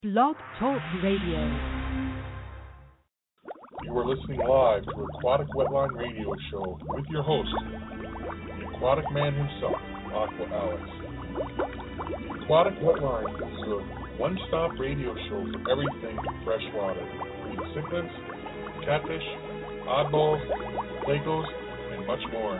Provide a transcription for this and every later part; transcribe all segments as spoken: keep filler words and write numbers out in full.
Blog Talk Radio. You are listening live to Aquatic Wetline Radio Show with your host, the aquatic man himself, Aqua Alex. The Aquatic Wetline is a one-stop radio show for everything freshwater, including cichlids, catfish, oddballs, plecos, and much more.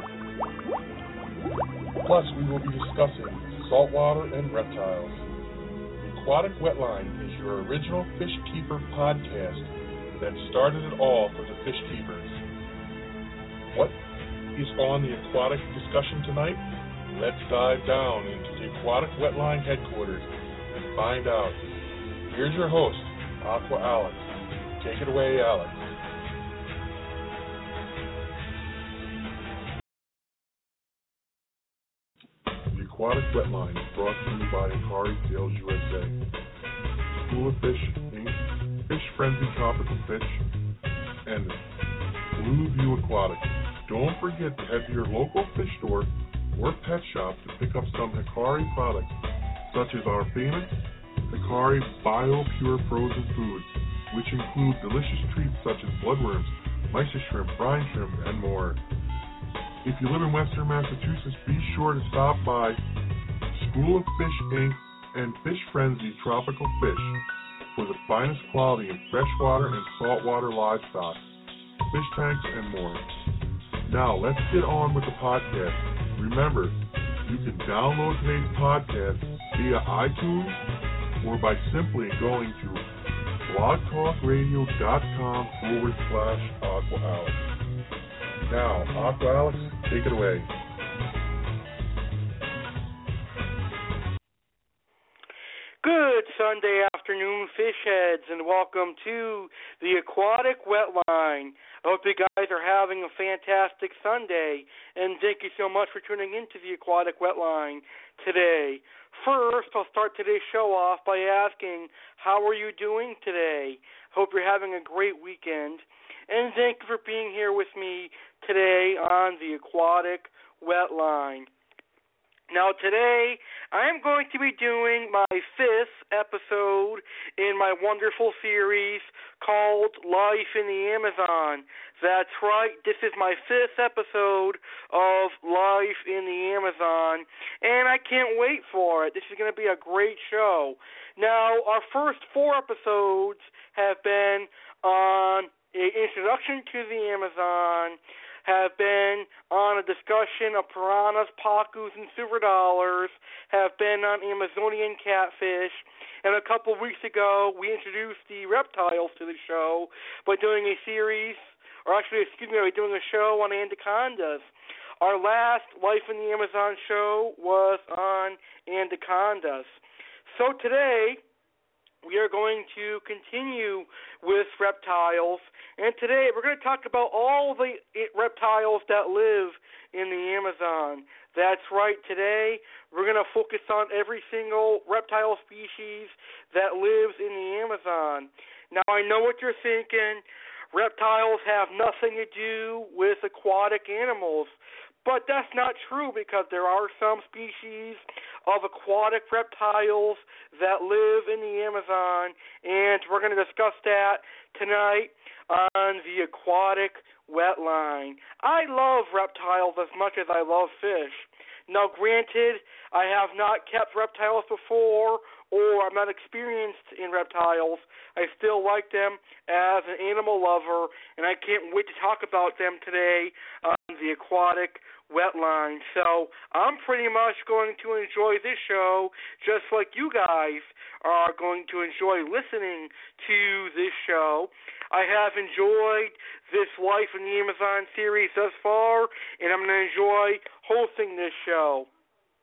Plus, we will be discussing saltwater and reptiles. The Aquatic Wetline is your original fish keeper podcast that started it all for the fish keepers. What is on the aquatic discussion tonight? Let's dive down into the Aquatic Wetline headquarters and find out. Here's your host, Aqua Alex. Take it away, Alex. The Aquatic Wetline is brought to you by Akari Sales U S A, School of Fish, Incorporated, Fish Frenzy Tropical Fish, and Blue View Aquatic. Don't forget to head to your local fish store or pet shop to pick up some Hikari products, such as our famous Hikari Bio Pure Frozen Foods, which include delicious treats such as bloodworms, mysis shrimp, brine shrimp, and more. If you live in Western Massachusetts, be sure to stop by School of Fish, Incorporated and Fish Frenzy Tropical Fish for the finest quality in freshwater and saltwater livestock, fish tanks, and more. Now, let's get on with the podcast. Remember, you can download today's podcast via iTunes or by simply going to blogtalkradio.com forward slash Aqua Alex. Now, Aqua Alex, take it away. Good Sunday afternoon, fish heads, and welcome to the Aquatic Wetline. I hope you guys are having a fantastic Sunday, and thank you so much for tuning into the Aquatic Wetline today. First, I'll start today's show off by asking, how are you doing today? Hope you're having a great weekend, and thank you for being here with me today on the Aquatic Wetline. Now today, I am going to be doing my fifth episode in my wonderful series called Life in the Amazon. That's right, this is my fifth episode of Life in the Amazon, and I can't wait for it. This is going to be a great show. Now, our first four episodes have been on an introduction to the Amazon, have been on a discussion of piranhas, pacus, and silver dollars, have been on Amazonian catfish, and a couple of weeks ago we introduced the reptiles to the show by doing a series, or actually, excuse me, by doing a show on anacondas. Our last Life in the Amazon show was on anacondas. So today, we are going to continue with reptiles, and today we're going to talk about all the reptiles that live in the Amazon. That's right, today we're going to focus on every single reptile species that lives in the Amazon. Now, I know what you're thinking. Reptiles have nothing to do with aquatic animals. But that's not true, because there are some species of aquatic reptiles that live in the Amazon, and we're going to discuss that tonight on the Aquatic Wetline. I love reptiles as much as I love fish. Now, granted, I have not kept reptiles before, or I'm not experienced in reptiles. I still like them as an animal lover, and I can't wait to talk about them today on the Aquatic Wetline. So I'm pretty much going to enjoy this show just like you guys are going to enjoy listening to this show. I have enjoyed this Life in the Amazon series thus far, and I'm going to enjoy hosting this show.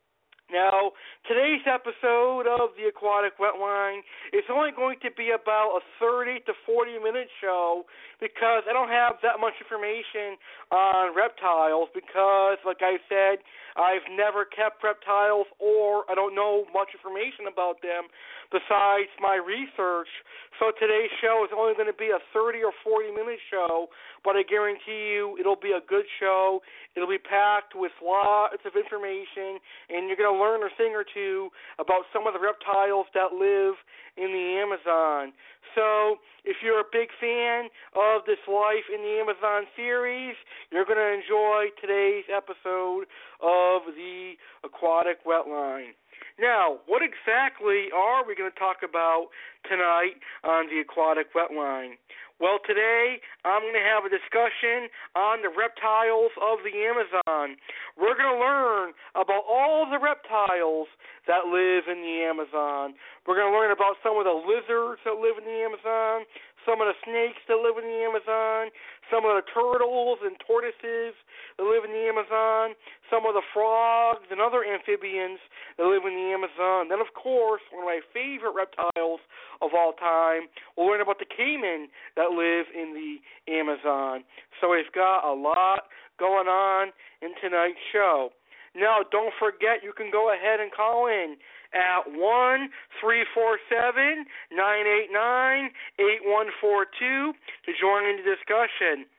Now, today's episode of the Aquatic Wetline is only going to be about a thirty to forty minute show, because I don't have that much information on reptiles, because, like I said, I've never kept reptiles, or I don't know much information about them. besides my research. So today's show is only going to be a thirty or forty minute show, but I guarantee you it'll be a good show. It'll be packed with lots of information, and you're going to learn a thing or two about some of the reptiles that live in the Amazon. So if you're a big fan of this Life in the Amazon series, you're going to enjoy today's episode of the Aquatic Wetline. Now, what exactly are we going to talk about tonight on the Aquatic Wetline? Well, today I'm going to have a discussion on the reptiles of the Amazon. We're going to learn about all the reptiles that live in the Amazon. We're going to learn about some of the lizards that live in the Amazon, some of the snakes that live in the Amazon, some of the turtles and tortoises that live in the Amazon, some of the frogs and other amphibians that live in the Amazon. Then, of course, one of my favorite reptiles of all time, we'll learn about the caiman that live in the Amazon. So we've got a lot going on in tonight's show. Now, don't forget, you can go ahead and call in at one three four seven, nine eight nine, eight one four two to join in the discussion.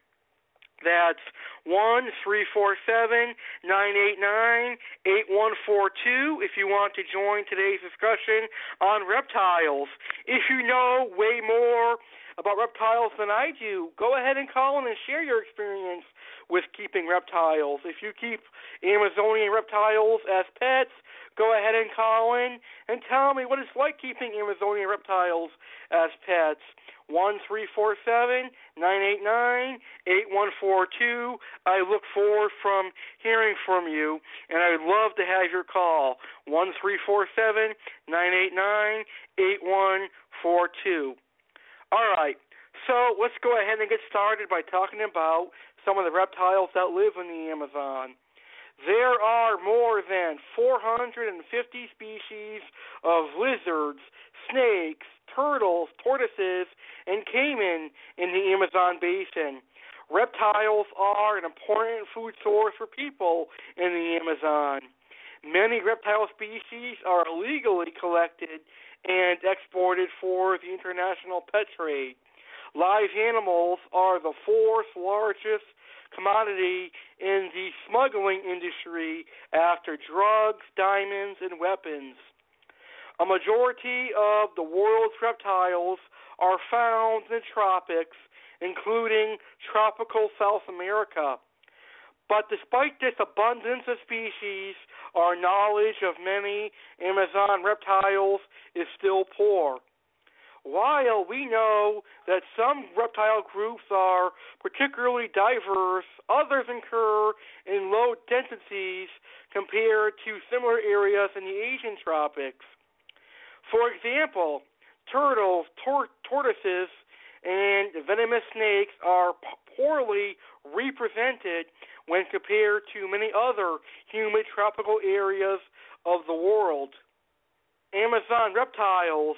That's one three four seven, nine eight nine, eight one four two if you want to join today's discussion on reptiles. If you know way more about reptiles than I do, go ahead and call in and share your experience with keeping reptiles. If you keep Amazonian reptiles as pets, go ahead and call in and tell me what it's like keeping Amazonian reptiles as pets. one three four seven, nine eight nine, eight one four two. I look forward from hearing from you, and I would love to have your call. one three four seven, nine eight nine, eight one four two. All right, so let's go ahead and get started by talking about some of the reptiles that live in the Amazon. There are more than four hundred fifty species of lizards, snakes, turtles, tortoises, and caiman in the Amazon basin. Reptiles are an important food source for people in the Amazon. Many reptile species are illegally collected and exported for the international pet trade. Live animals are the fourth largest commodity in the smuggling industry after drugs, diamonds, and weapons. A majority of the world's reptiles are found in the tropics, including tropical South America. But despite this abundance of species, our knowledge of many Amazon reptiles is still poor. While we know that some reptile groups are particularly diverse, others occur in low densities compared to similar areas in the Asian tropics. For example, turtles, tor- tortoises, and venomous snakes are p- poorly represented when compared to many other humid tropical areas of the world. Amazon reptiles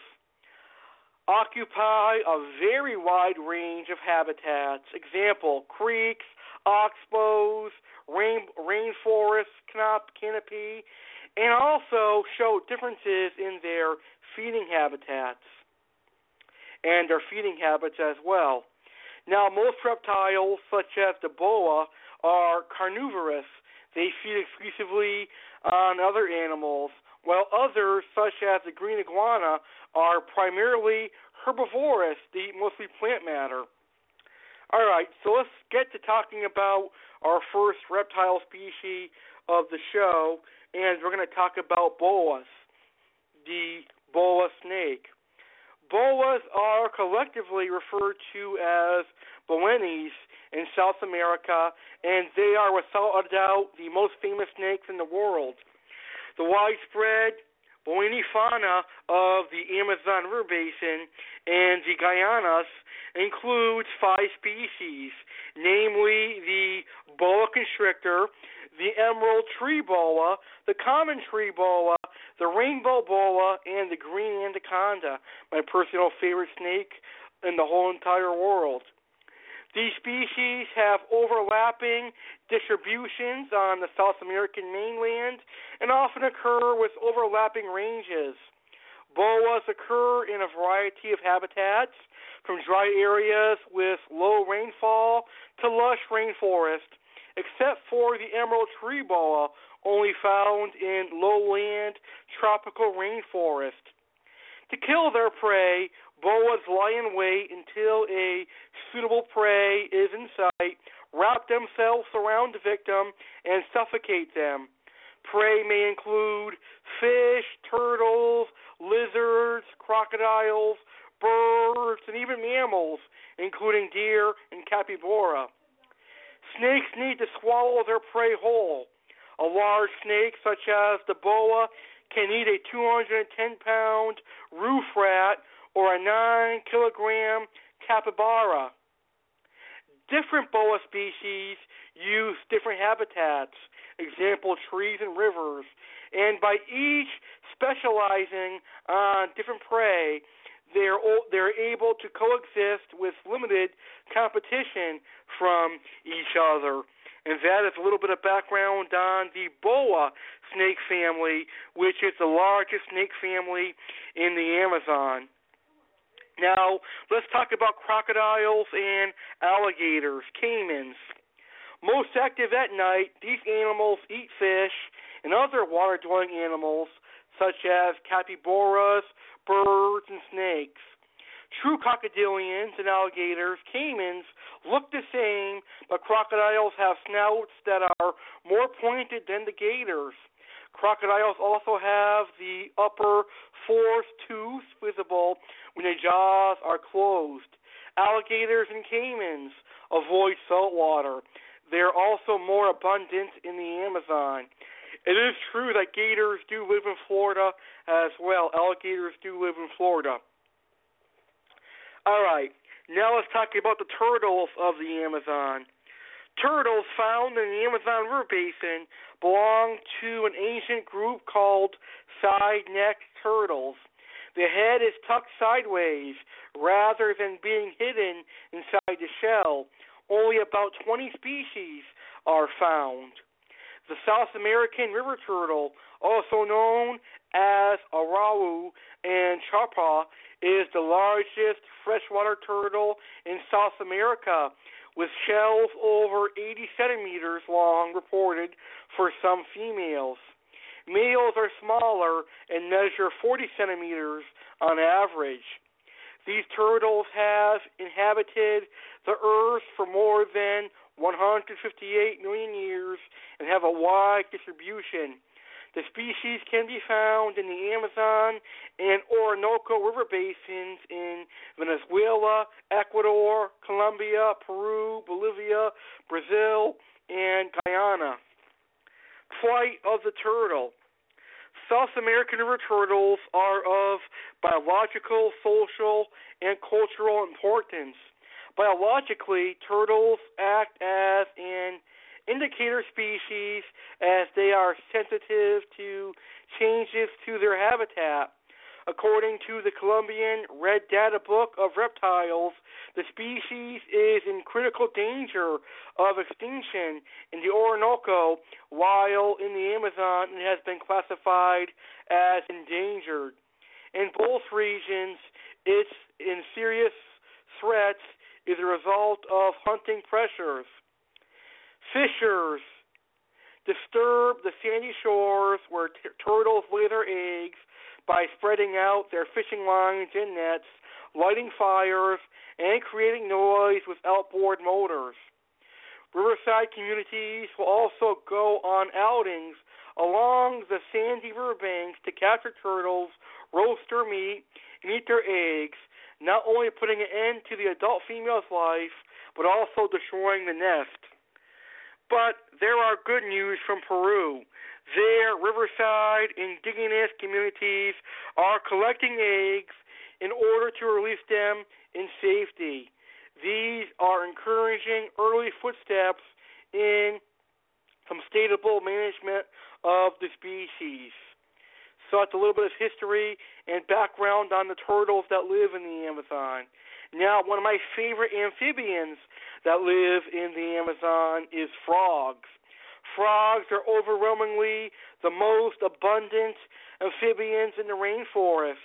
occupy a very wide range of habitats. Example, creeks, oxbows, rain, rainforest canop, canopy, and also show differences in their feeding habitats and their feeding habits as well. Now, most reptiles, such as the boa, are carnivorous. They feed exclusively on other animals, while others, such as the green iguana, are primarily herbivorous. They eat mostly plant matter. All right, so let's get to talking about our first reptile species of the show, and we're going to talk about boas, the boa snake. Boas are collectively referred to as boennes in South America, and they are without a doubt the most famous snakes in the world. The widespread boene fauna of the Amazon River Basin and the Guianas includes five species, namely the boa constrictor, the emerald tree boa, the common tree boa, the rainbow boa, and the green anaconda, my personal favorite snake in the whole entire world. These species have overlapping distributions on the South American mainland and often occur with overlapping ranges. Boas occur in a variety of habitats, from dry areas with low rainfall to lush rainforest, except for the emerald tree boa, only found in lowland tropical rainforest. To kill their prey, boas lie in wait until a suitable prey is in sight, wrap themselves around the victim, and suffocate them. Prey may include fish, turtles, lizards, crocodiles, birds, and even mammals, including deer and capybara. Snakes need to swallow their prey whole. A large snake, such as the boa, can eat a two hundred ten pound roof rat or a nine kilogram capybara. Different boa species use different habitats, example, trees and rivers, and by each specializing on different prey, they're, they're able to coexist with limited competition from each other. And that is a little bit of background on the boa snake family, which is the largest snake family in the Amazon. Now, let's talk about crocodiles and alligators, caimans. Most active at night, these animals eat fish and other water-dwelling animals, such as capybaras, birds, and snakes. True crocodilians and alligators, caimans, look the same, but crocodiles have snouts that are more pointed than the gators. Crocodiles also have the upper fourth tooth visible when their jaws are closed. Alligators and caimans avoid salt water. They're also more abundant in the Amazon. It is true that gators do live in Florida as well. Alligators do live in Florida. All right, now let's talk about the turtles of the Amazon. Turtles found in the Amazon River Basin belong to an ancient group called side-necked turtles. The head is tucked sideways rather than being hidden inside the shell. Only about twenty species are found. The South American river turtle, also known as arau and charpa, is the largest freshwater turtle in South America, with shells over eighty centimeters long reported for some females. Males are smaller and measure forty centimeters on average. These turtles have inhabited the earth for more than one hundred fifty-eight million years and have a wide distribution. The species can be found in the Amazon and Orinoco river basins in Venezuela, Ecuador, Colombia, Peru, Bolivia, Brazil, and Guyana. Flight of the turtle. South American river turtles are of biological, social, and cultural importance. Biologically, turtles act as an indicator species as they are sensitive to changes to their habitat. According to the Colombian Red Data Book of Reptiles, the species is in critical danger of extinction in the Orinoco, while in the Amazon it has been classified as endangered. In both regions, its in serious threats is a result of hunting pressures. Fishers disturb the sandy shores where t- turtles lay their eggs by spreading out their fishing lines and nets, lighting fires, and creating noise with outboard motors. Riverside communities will also go on outings along the sandy riverbanks to capture turtles, roast their meat, and eat their eggs, not only putting an end to the adult female's life, but also destroying the nest. But there are good news from Peru. There, riverside indigenous communities are collecting eggs in order to release them in safety. These are encouraging early footsteps in some sustainable management of the species. So that's a little bit of history and background on the turtles that live in the Amazon. Now, one of my favorite amphibians that live in the Amazon is frogs. Frogs are overwhelmingly the most abundant amphibians in the rainforest.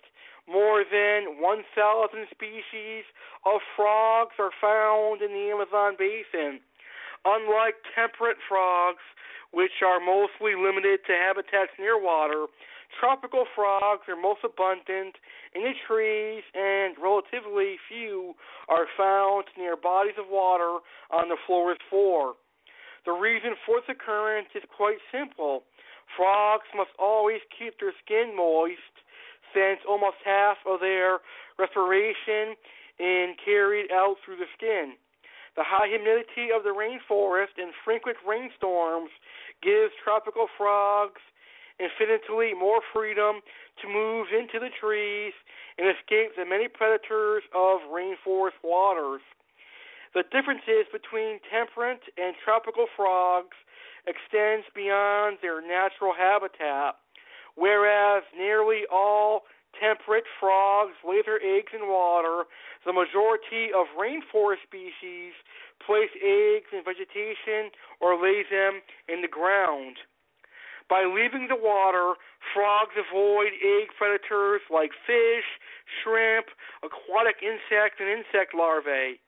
More than one thousand species of frogs are found in the Amazon basin. Unlike temperate frogs, which are mostly limited to habitats near water, tropical frogs are most abundant in the trees, and relatively few are found near bodies of water on the forest floor. The reason for this occurrence is quite simple. Frogs must always keep their skin moist, since almost half of their respiration is carried out through the skin. The high humidity of the rainforest and frequent rainstorms gives tropical frogs infinitely more freedom to move into the trees and escape the many predators of rainforest waters. The differences between temperate and tropical frogs extends beyond their natural habitat. Whereas nearly all temperate frogs lay their eggs in water, the majority of rainforest species place eggs in vegetation or lay them in the ground. By leaving the water, frogs avoid egg predators like fish, shrimp, aquatic insects, and insect larvae.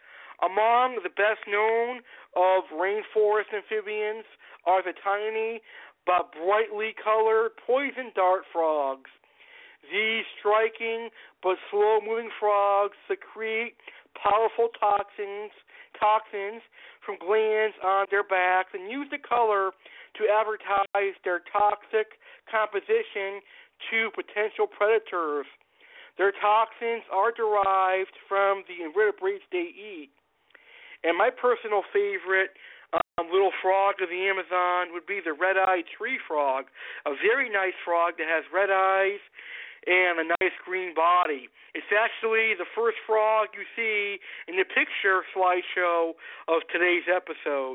Among the best known of rainforest amphibians are the tiny but brightly colored poison dart frogs. These striking but slow-moving frogs secrete powerful toxins, toxins from glands on their backs and use the color to advertise their toxic composition to potential predators. Their toxins are derived from the invertebrates they eat. And my personal favorite Um, little frog of the Amazon would be the red-eyed tree frog, a very nice frog that has red eyes and a nice green body. It's actually the first frog you see in the picture slideshow of today's episode.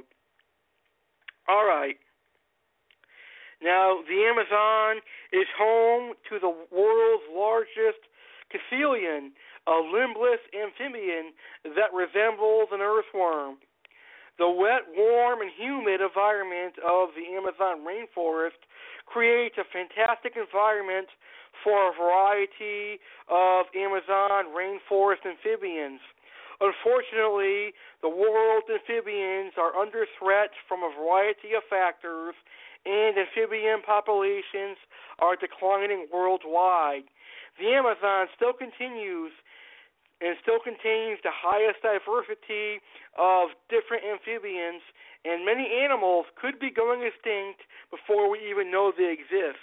All right. Now, the Amazon is home to the world's largest caecilian, a limbless amphibian that resembles an earthworm. The wet, warm, and humid environment of the Amazon rainforest creates a fantastic environment for a variety of Amazon rainforest amphibians. Unfortunately, the world's amphibians are under threat from a variety of factors, and amphibian populations are declining worldwide. The Amazon still continues and still contains the highest diversity of different amphibians, and many animals could be going extinct before we even know they exist.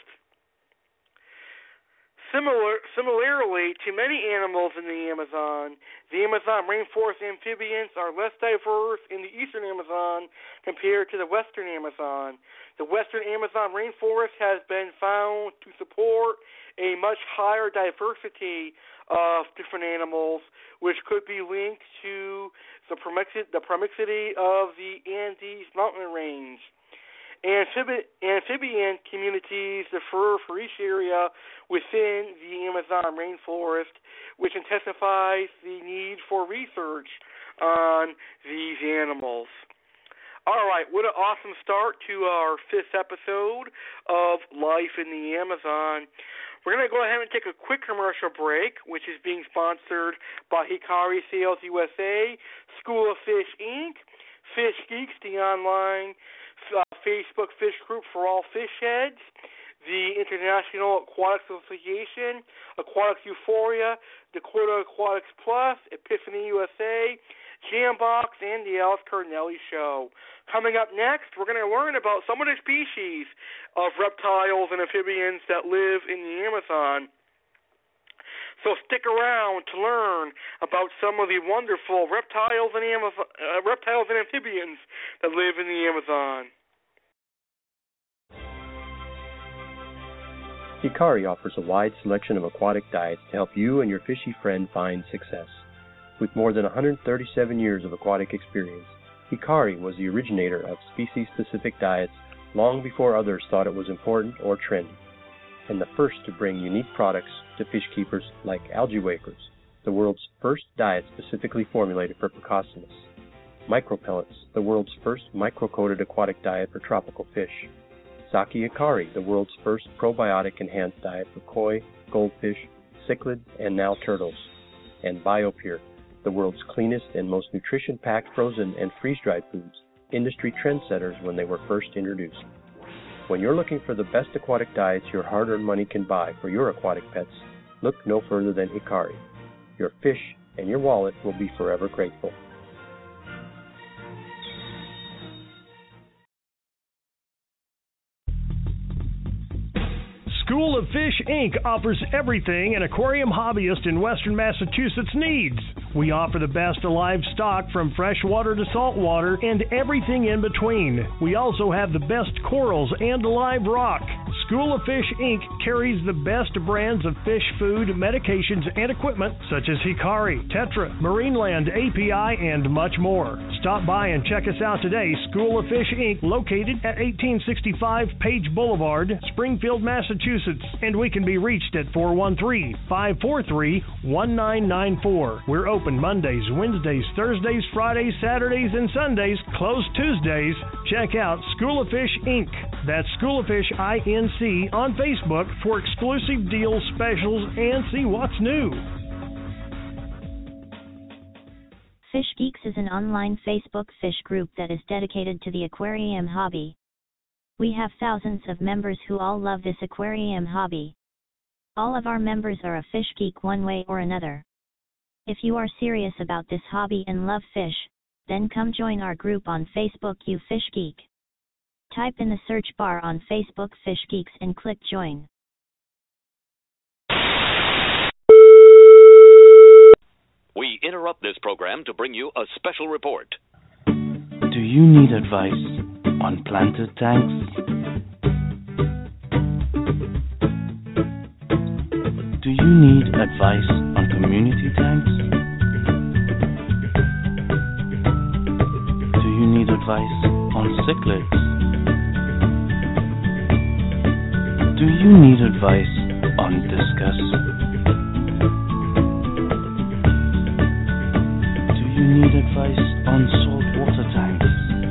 Similar, similarly to many animals in the Amazon, the Amazon rainforest amphibians are less diverse in the eastern Amazon compared to the western Amazon. The western Amazon rainforest has been found to support a much higher diversity of different animals, which could be linked to the proximity of the Andes mountain range. Amphibi- amphibian communities differ for each area within the Amazon rainforest, which intensifies the need for research on these animals. All right, what an awesome start to our fifth episode of Life in the Amazon. We're going to go ahead and take a quick commercial break, which is being sponsored by Hikari Sales U S A, School of Fish, Incorporated, Fish Geeks, the online uh, Facebook fish group for all fish heads, the International Aquatics Association, Aquatics Euphoria, Dakota Aquatics Plus, Epiphany U S A, Jambox, and the Alice Cardinelli Show. Coming up next, we're going to learn about some of the species of reptiles and amphibians that live in the Amazon. So stick around to learn about some of the wonderful reptiles and, Amazon, uh, reptiles and amphibians that live in the Amazon. Hikari offers a wide selection of aquatic diets to help you and your fishy friend find success. With more than one hundred thirty-seven years of aquatic experience, Hikari was the originator of species-specific diets long before others thought it was important or trendy, and the first to bring unique products to fish keepers like Algae Wafers, the world's first diet specifically formulated for Plecostomus, Micropellets, the world's first micro-coated aquatic diet for tropical fish, Saki Hikari, the world's first probiotic-enhanced diet for koi, goldfish, cichlid and now turtles. And BioPure, the world's cleanest and most nutrition-packed frozen and freeze-dried foods, industry trendsetters when they were first introduced. When you're looking for the best aquatic diets your hard-earned money can buy for your aquatic pets, look no further than Hikari. Your fish and your wallet will be forever grateful. School of Fish, Incorporated offers everything an aquarium hobbyist in western Massachusetts needs. We offer the best of livestock from freshwater to saltwater and everything in between. We also have the best corals and live rock. School of Fish, Incorporated carries the best brands of fish food, medications, and equipment such as Hikari, Tetra, Marineland, A P I, and much more. Stop by and check us out today. School of Fish, Incorporated, located at eighteen sixty-five Page Boulevard, Springfield, Massachusetts, and we can be reached at four one three, five four three, one nine nine four. We're open Mondays, Wednesdays, Thursdays, Fridays, Saturdays, and Sundays, closed Tuesdays. Check out School of Fish, Incorporated. That's School of Fish, I N C, on Facebook for exclusive deals, specials, and see what's new. Fish Geeks is an online Facebook fish group that is dedicated to the aquarium hobby. We have thousands of members who all love this aquarium hobby. All of our members are a fish geek one way or another. If you are serious about this hobby and love fish, then come join our group on Facebook, You Fish Geek. Type in the search bar on Facebook Fish Geeks and click join. We interrupt this program to bring you a special report. Do you need advice on planted tanks? Do you need advice on community tanks? Do you need advice on cichlids? Do you need advice on discus? Do you need advice on saltwater tanks?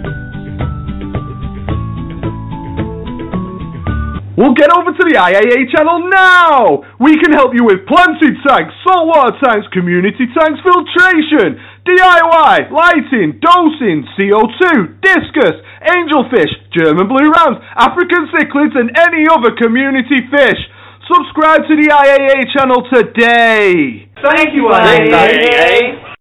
Well, get over to the I A A channel now! We can help you with planted tanks, saltwater tanks, community tanks, filtration, D I Y, lighting, dosing, C O two, discus, angelfish, German blue rounds, African cichlids, and any other community fish. Subscribe to the I A A channel today! Thank you, I A A!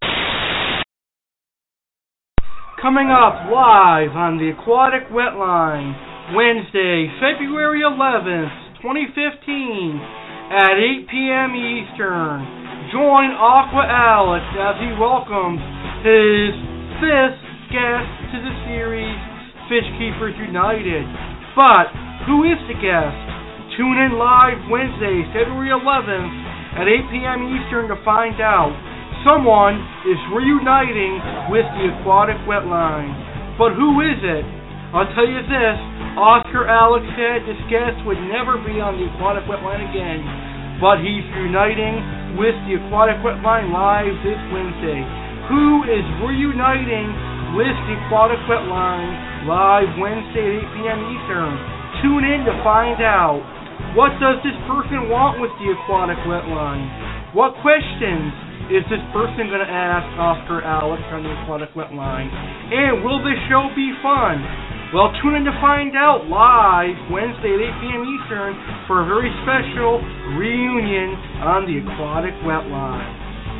Coming up live on the Aquatic Wetline, Wednesday, February eleventh, twenty fifteen, at eight p.m. Eastern. Join Aqua Alex as he welcomes his fifth guest to the series, Fish Keepers United. But who is the guest? Tune in live Wednesday, February eleventh, at eight p.m. Eastern to find out. Someone is reuniting with the Aquatic Wetline. But who is it? I'll tell you this, Oscar Alex said this guest would never be on the Aquatic Wetline again, but he's uniting with the Aquatic Wetline live this Wednesday. Who is reuniting with the Aquatic Wetline live Wednesday at eight p.m. Eastern? Tune in to find out. What does this person want with the Aquatic Wetline? What questions is this person going to ask Oscar Alex on the Aquatic Wetline? And will this show be fun? Well, tune in to find out live Wednesday at eight p.m. Eastern for a very special reunion on the Aquatic Wetline.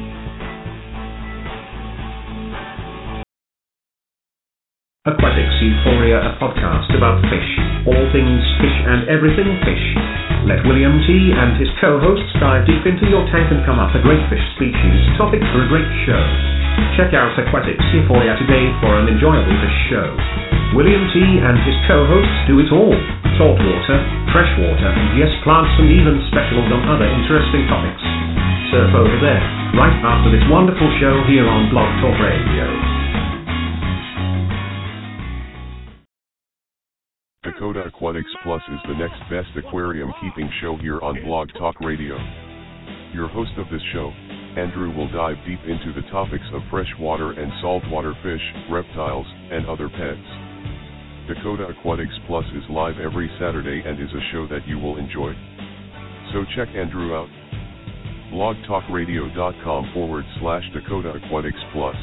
Aquatics Euphoria, a podcast about fish, all things fish and everything fish. Let William T. and his co-hosts dive deep into your tank and come up a great fish species topic for a great show. Check out Aquatics Euphoria today for an enjoyable fish show. William T. and his co-hosts do it all. Saltwater, freshwater, and yes, plants and even specials on other interesting topics. Surf over there, right after this wonderful show here on Blog Talk Radio. Dakota Aquatics Plus is the next best aquarium keeping show here on Blog Talk Radio. Your host of this show, Andrew, will dive deep into the topics of freshwater and saltwater fish, reptiles, and other pets. Dakota Aquatics Plus is live every Saturday and is a show that you will enjoy. So check Andrew out. blogtalkradio.com forward slash Dakota Aquatics Plus.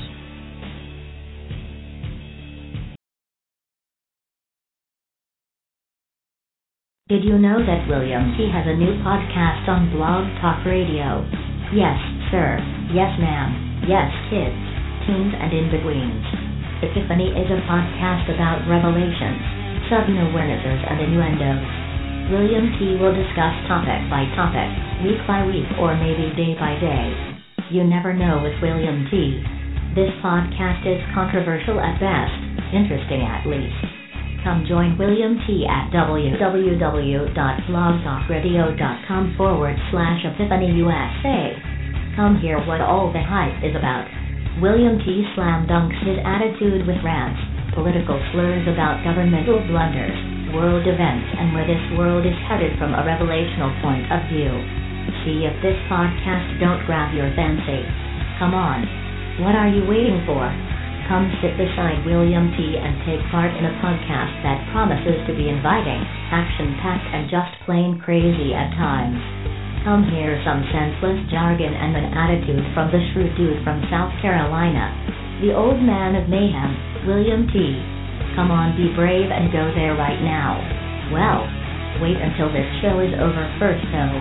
Did you know that William T. has a new podcast on Blog Talk Radio? Yes, sir. Yes, ma'am. Yes, kids, teens, and in-betweens. Epiphany is a podcast about revelations, sudden awarenesses, and innuendos. William T. will discuss topic by topic, week by week, or maybe day by day. You never know with William T. This podcast is controversial at best, interesting at least. Come join William T. at www.blogtalkradio.com forward slash Epiphany USA. Come hear what all the hype is about. William T. slam dunks his attitude with rants, political slurs about governmental blunders, world events, and where this world is headed from a revelational point of view. See if this podcast don't grab your fancy. Come on. What are you waiting for? Come sit beside William T. and take part in a podcast that promises to be inviting, action-packed, and just plain crazy at times. Come hear some senseless jargon and an attitude from the shrewd dude from South Carolina, the old man of mayhem, William T. Come on, be brave and go there right now. Well, wait until this show is over first, though.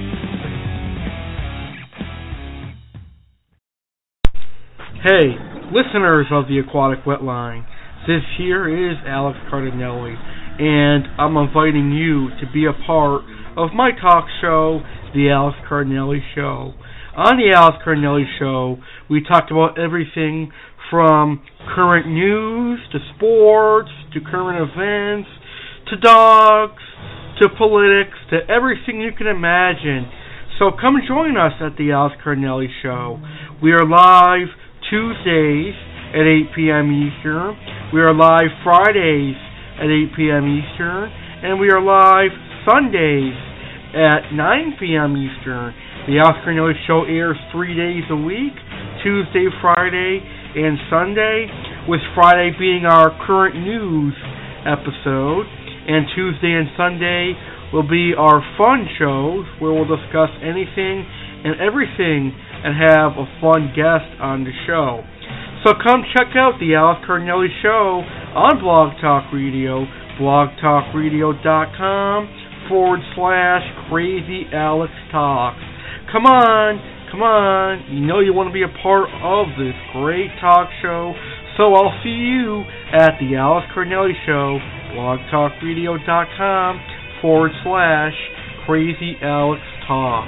Hey, listeners of the Aquatic Wetline, this here is Alex Cardinelli, and I'm inviting you to be a part of my talk show, The Alex Cardinelli Show. On The Alex Cardinelli Show, we talked about everything from current news, to sports, to current events, to dogs, to politics, to everything you can imagine. So come join us at The Alex Cardinelli Show. We are live Tuesdays at eight p.m. Eastern. We are live Fridays at eight p.m. Eastern. And we are live Sundays at nine p.m. Eastern. The Alex Cardinelli Show airs three days a week, Tuesday, Friday, and Sunday, with Friday being our current news episode. And Tuesday and Sunday will be our fun shows, where we'll discuss anything and everything and have a fun guest on the show. So come check out the Alex Cardinelli Show on Blog Talk Radio, blogtalkradio.com forward slash Crazy Alex Talks. Come on, come on, you know you want to be a part of this great talk show, so I'll see you at the Alex Cardinelli Show, blogtalkradio.com forward slash Crazy Alex Talks.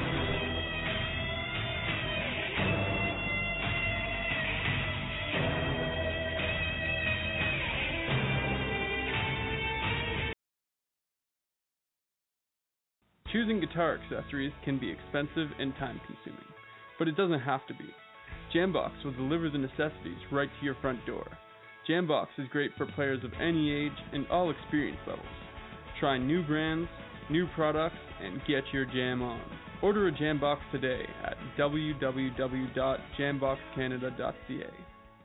Choosing guitar accessories can be expensive and time-consuming, but it doesn't have to be. Jambox will deliver the necessities right to your front door. Jambox is great for players of any age and all experience levels. Try new brands, new products, and get your jam on. Order a Jambox today at w w w dot jambox canada dot c a.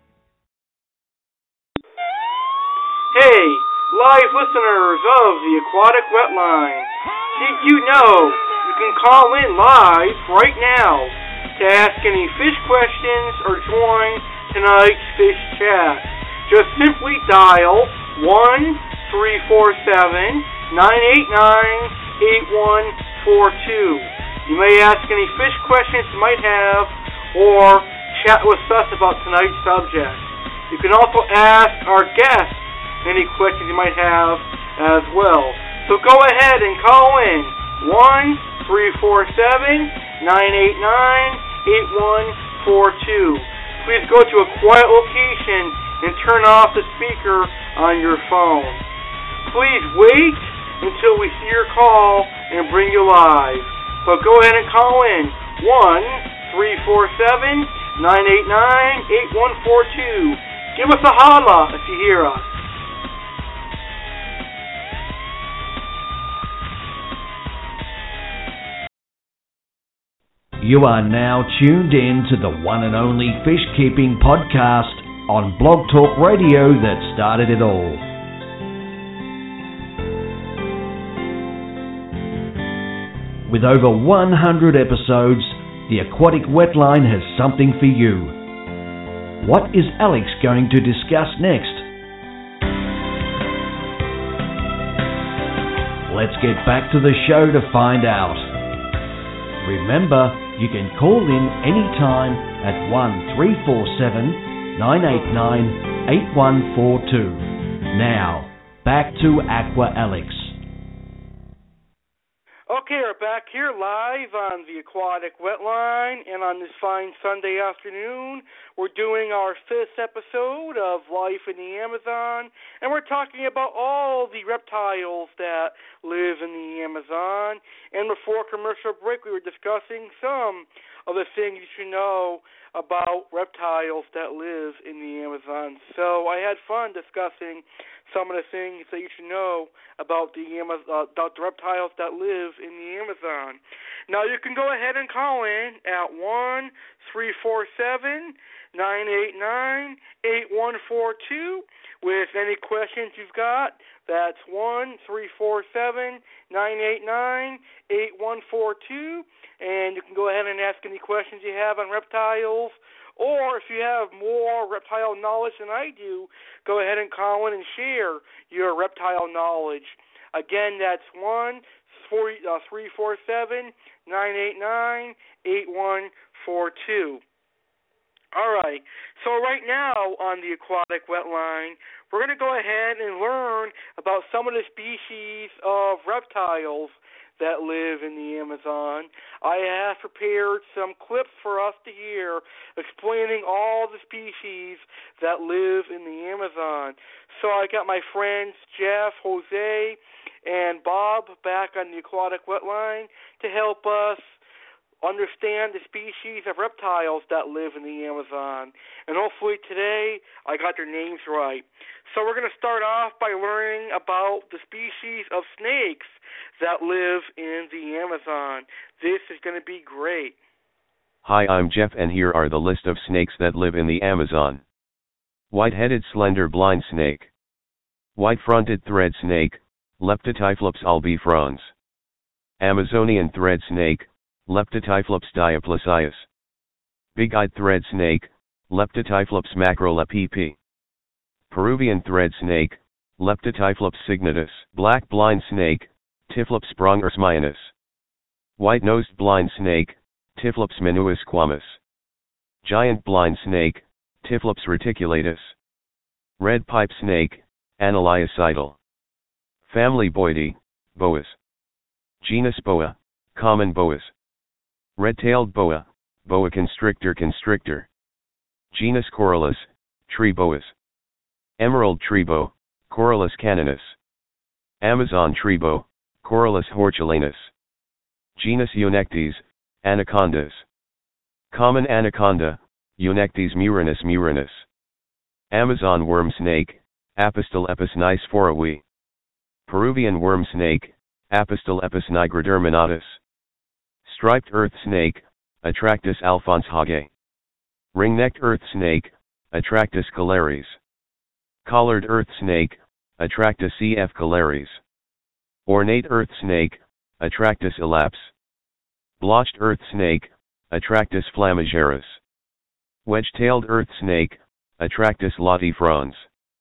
Hey, live listeners of the Aquatic Wetline. Did you know you can call in live right now to ask any fish questions or join tonight's fish chat? Just simply dial one three four seven, nine eight nine, eight one four two. You may ask any fish questions you might have or chat with us about tonight's subject. You can also ask our guests any questions you might have as well. So go ahead and call in one three four seven, nine eight nine, eight one four two. Please go to a quiet location and turn off the speaker on your phone. Please wait until we see your call and bring you live. But go ahead and call in one three four seven, nine eight nine, eight one four two. Give us a holla if you hear us. You are now tuned in to the one and only Fish Keeping Podcast on Blog Talk Radio that started it all. With over one hundred episodes, the Aquatic Wetline has something for you. What is Alex going to discuss next? Let's get back to the show to find out. Remember, you can call in anytime at one three four seven, nine eight nine, eight one four two. Now, back to Aqua Alex. Okay, we're back here live on the Aquatic Wetline, and on this fine Sunday afternoon, we're doing our fifth episode of Life in the Amazon, and we're talking about all the reptiles that live in the Amazon. And before commercial break, we were discussing some of the things you should know about reptiles that live in the Amazon. So I had fun discussing some of the things that you should know about the Amazon, uh, about the reptiles that live in the Amazon. Now you can go ahead and call in at one three four seven, nine eight nine, eight one four two with any questions you've got. That's one three four seven, nine eight nine, eight one four two, and you can go ahead and ask any questions you have on reptiles. Or if you have more reptile knowledge than I do, go ahead and call in and share your reptile knowledge. Again, that's one three four seven, nine eight nine, eight one four two. All right, so right now on the Aquatic Wetline, we're going to go ahead and learn about some of the species of reptiles that live in the Amazon. I have prepared some clips for us to hear explaining all the species that live in the Amazon. So I got my friends Jeff, Jose, and Bob back on the Aquatic Wetline to help us understand the species of reptiles that live in the Amazon. And hopefully today I got their names right. So we're going to start off by learning about the species of snakes that live in the Amazon. This is going to be great. Hi, I'm Jeff, and here are the list of snakes that live in the Amazon. White-headed slender blind snake. White-fronted thread snake, Leptotyphlops albifrons. Amazonian thread snake, Leptotyphlops dioplasius. Big-eyed thread snake, Leptotyphlops macrolepipi. Peruvian thread snake, Leptotyphlops signatus. Black blind snake, Typhlops brongersmianus. White-nosed blind snake, Typhlops menuisquamus. Giant blind snake, Typhlops reticulatus. Red pipe snake, Analiocidal. Family Boidae, boas. Genus Boa, common boas. Red-tailed boa, boa constrictor constrictor. Genus Corylus, tree boas. Emerald tree-boa, Corylus caninus. Amazon tree-boa, Corylus hortulanus. Genus Eunectes, anacondas. Common anaconda, Eunectes murinus murinus. Amazon worm snake, Apostolepis nicephoroi. Peruvian worm snake, Apostolepis nigroderminatus. Striped earth snake, Atractus alphonshage. Ring-necked earth snake, Atractus calaris. Collared earth snake, Atractus C F calaris. Ornate earth snake, Atractus elaps. Blotched earth snake, Atractus flamigerus. Wedge-tailed earth snake, Atractus latifrons.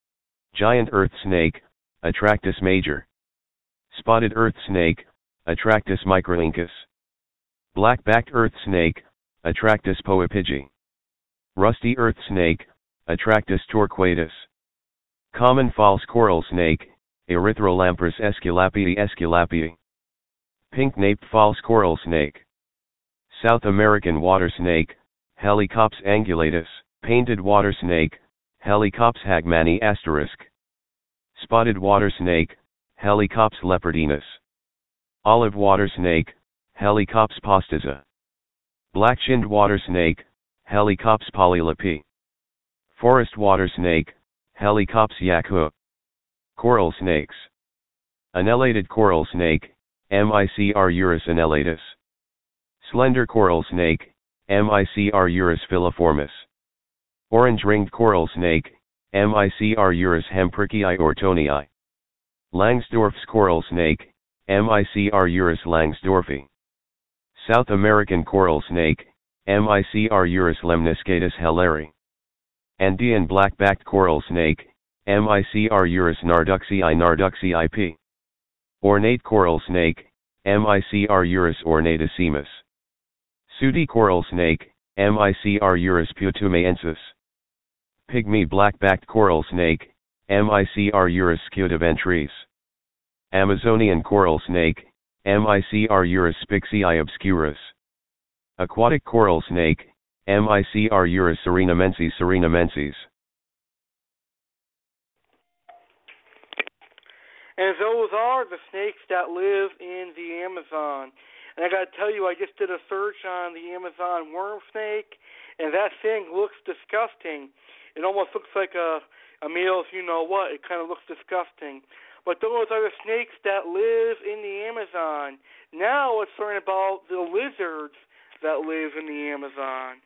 Giant earth snake, Atractus major. Spotted earth snake, Atractus microlincus. Black-backed earth snake, Atractus poepigi. Rusty earth snake, Atractus torquatus. Common false coral snake, Erythrolampus aesculapii aesculapii. Pink-naped false coral snake. South American water snake, Helicops angulatus. Painted water snake, Helicops hagmani asterisk. Spotted water snake, Helicops leopardinus. Olive water snake, Helicops postiza. Black-chinned water snake, Helicops polylepi. Forest water snake, Helicops yakhu. Coral snakes. Annellated coral snake, Micr urus annellatus. Slender coral snake, Micr urus filiformis. Orange-ringed coral snake, Micr urus hempricii ortonii. Langsdorff's coral snake, Micr urus langsdorffi. South American coral snake, Micrurus lemniscatus helleri. Andean black-backed coral snake, Micrurus narduxii narduxii p. Ornate coral snake, Micrurus ornatissimus. Sooty coral snake, Micrurus putumaensis. Pygmy black-backed coral snake, Micrurus scutaventris. Amazonian coral snake, Micrurus spixii obscurus. Aquatic coral snake, Micrurus serenamensis serenamensis. And those are the snakes that live in the Amazon. And I got to tell you, I just did a search on the Amazon worm snake, and that thing looks disgusting. It almost looks like a, a male, you know what. It kind of looks disgusting. But those are the snakes that live in the Amazon. Now let's learn about the lizards that live in the Amazon.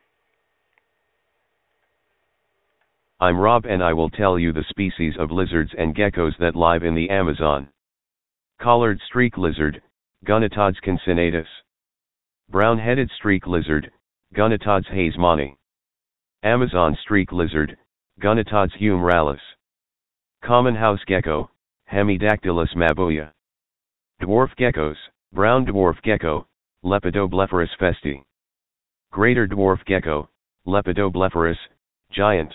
I'm Rob and I will tell you the species of lizards and geckos that live in the Amazon. Collared streak lizard, Gunitodes cancinatus. Brown-headed streak lizard, Gunitodes hasemani. Amazon streak lizard, Gunitodes humoralis. Common house gecko, Hemidactylus mabuya. Dwarf geckos, brown dwarf gecko, Lepidoblepharus festi. Greater dwarf gecko, Lepidoblepharus, giant.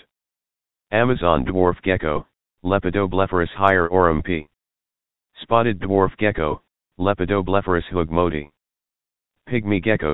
Amazon dwarf gecko, Lepidoblepharus hierorum p. Spotted dwarf gecko, Lepidoblepharus hugmoti. Pygmy geckos.